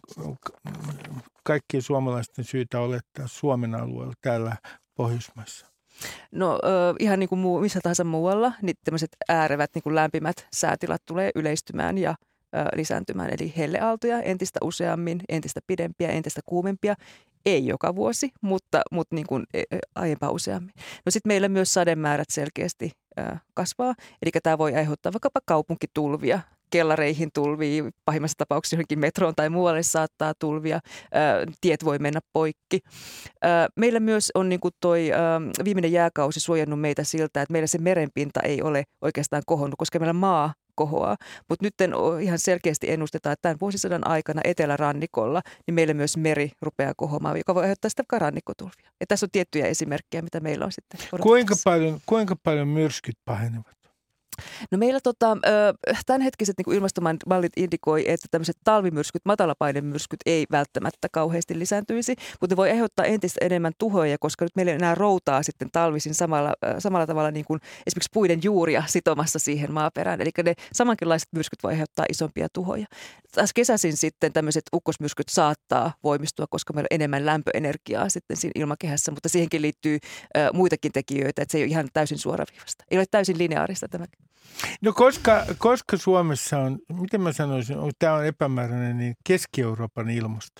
kaikkien suomalaisten syytä olettaa Suomen alueella täällä Pohjoismaissa? No ihan niin kuin muu, missä tahansa muualla, niin tämmöiset äärevät niin kuin lämpimät säätilat tulee yleistymään ja lisääntymään. Eli helleaaltoja entistä useammin, entistä pidempiä, entistä kuumempia. Ei joka vuosi, mutta, mutta niin kuin aiempaa useammin. No sitten meillä myös sademäärät selkeästi ää, kasvaa. Eli tämä voi aiheuttaa vaikkapa kaupunkitulvia, kellareihin tulvia, pahimmassa tapauksessa johonkin metroon tai muualle saattaa tulvia, ää, tiet voi mennä poikki. Ää, meillä myös on niin kuin toi ää, viimeinen jääkausi suojannut meitä siltä, että meillä se merenpinta ei ole oikeastaan kohonnut, koska meillä maa kohoaa. Mutta nyt ihan selkeästi ennustetaan, että tämän vuosisadan aikana etelärannikolla niin meillä myös meri rupeaa kohoamaan, joka voi aiheuttaa sitä rannikkotulvia. Ja tässä on tiettyjä esimerkkejä, mitä meillä on sitten kuinka paljon, kuinka paljon myrskyt pahenevat? No meillä tota, tämänhetkiset niin kuin ilmastomallit indikoi, että tämmöiset talvimyrskyt, matalapainemyrskyt ei välttämättä kauheasti lisääntyisi, mutta ne voi aiheuttaa entistä enemmän tuhoja, koska nyt meillä ei enää routaa sitten talvisin samalla, samalla tavalla niin kuin esimerkiksi puiden juuria sitomassa siihen maaperään. Eli ne samankinlaiset myrskyt voi aiheuttaa isompia tuhoja. Taas kesäisin sitten tämmöiset ukkosmyrskyt saattaa voimistua, koska meillä on enemmän lämpöenergiaa sitten siinä ilmakehässä, mutta siihenkin liittyy ä, muitakin tekijöitä, että se ei ole ihan täysin suoraviivasta. Ei ole täysin lineaarista tämä. No koska, koska Suomessa on, miten mä sanoisin, tämä on epämääräinen, niin Keski-Euroopan ilmasto?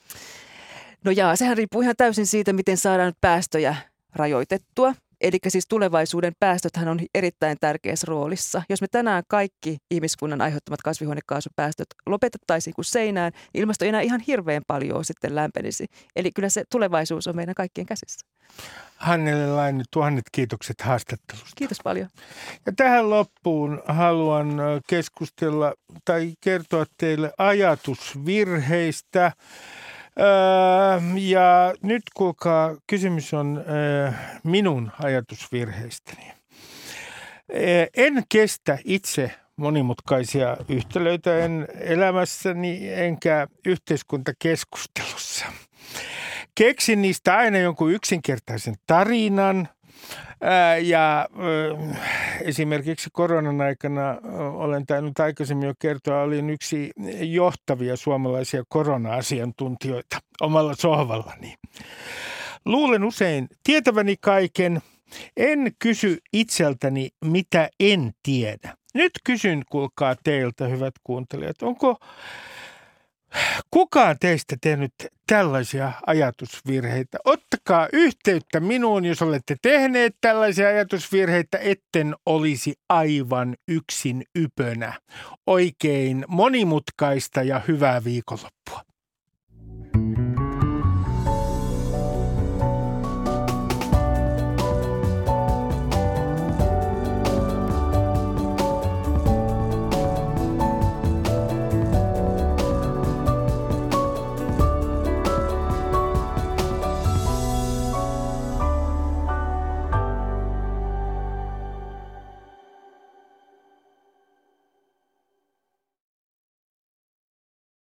No jaa, sehän riippuu ihan täysin siitä, miten saadaan päästöjä rajoitettua. Eli siis tulevaisuuden päästöthän on erittäin tärkeässä roolissa. Jos me tänään kaikki ihmiskunnan aiheuttamat kasvihuonekaasupäästöt lopetettaisiin kuin seinään, niin ilmasto ei enää ihan hirveän paljon sitten lämpenisi. Eli kyllä se tulevaisuus on meidän kaikkien käsissä. Hannele Laine, tuhannet kiitokset haastattelusta. Kiitos paljon. Ja tähän loppuun haluan keskustella tai kertoa teille ajatusvirheistä. Öö, ja nyt kuulkaa, kysymys on öö, minun ajatusvirheistäni. Öö, en kestä itse monimutkaisia yhtälöitä en elämässäni enkä yhteiskuntakeskustelussa. Keksin niistä aina jonkun yksinkertaisen tarinan. Ja esimerkiksi koronan aikana, olen tainnut aikaisemmin jo kertoa, olin yksi johtavia suomalaisia korona-asiantuntijoita omalla sohvallani. Luulen usein tietäväni kaiken, en kysy itseltäni, mitä en tiedä. Nyt kysyn, kuulkaa teiltä, hyvät kuuntelijat, onko kukaan teistä tehnyt tällaisia ajatusvirheitä? Ottakaa yhteyttä minuun, jos olette tehneet tällaisia ajatusvirheitä, etten olisi aivan yksin ypönä. Oikein monimutkaista ja hyvää viikonloppua.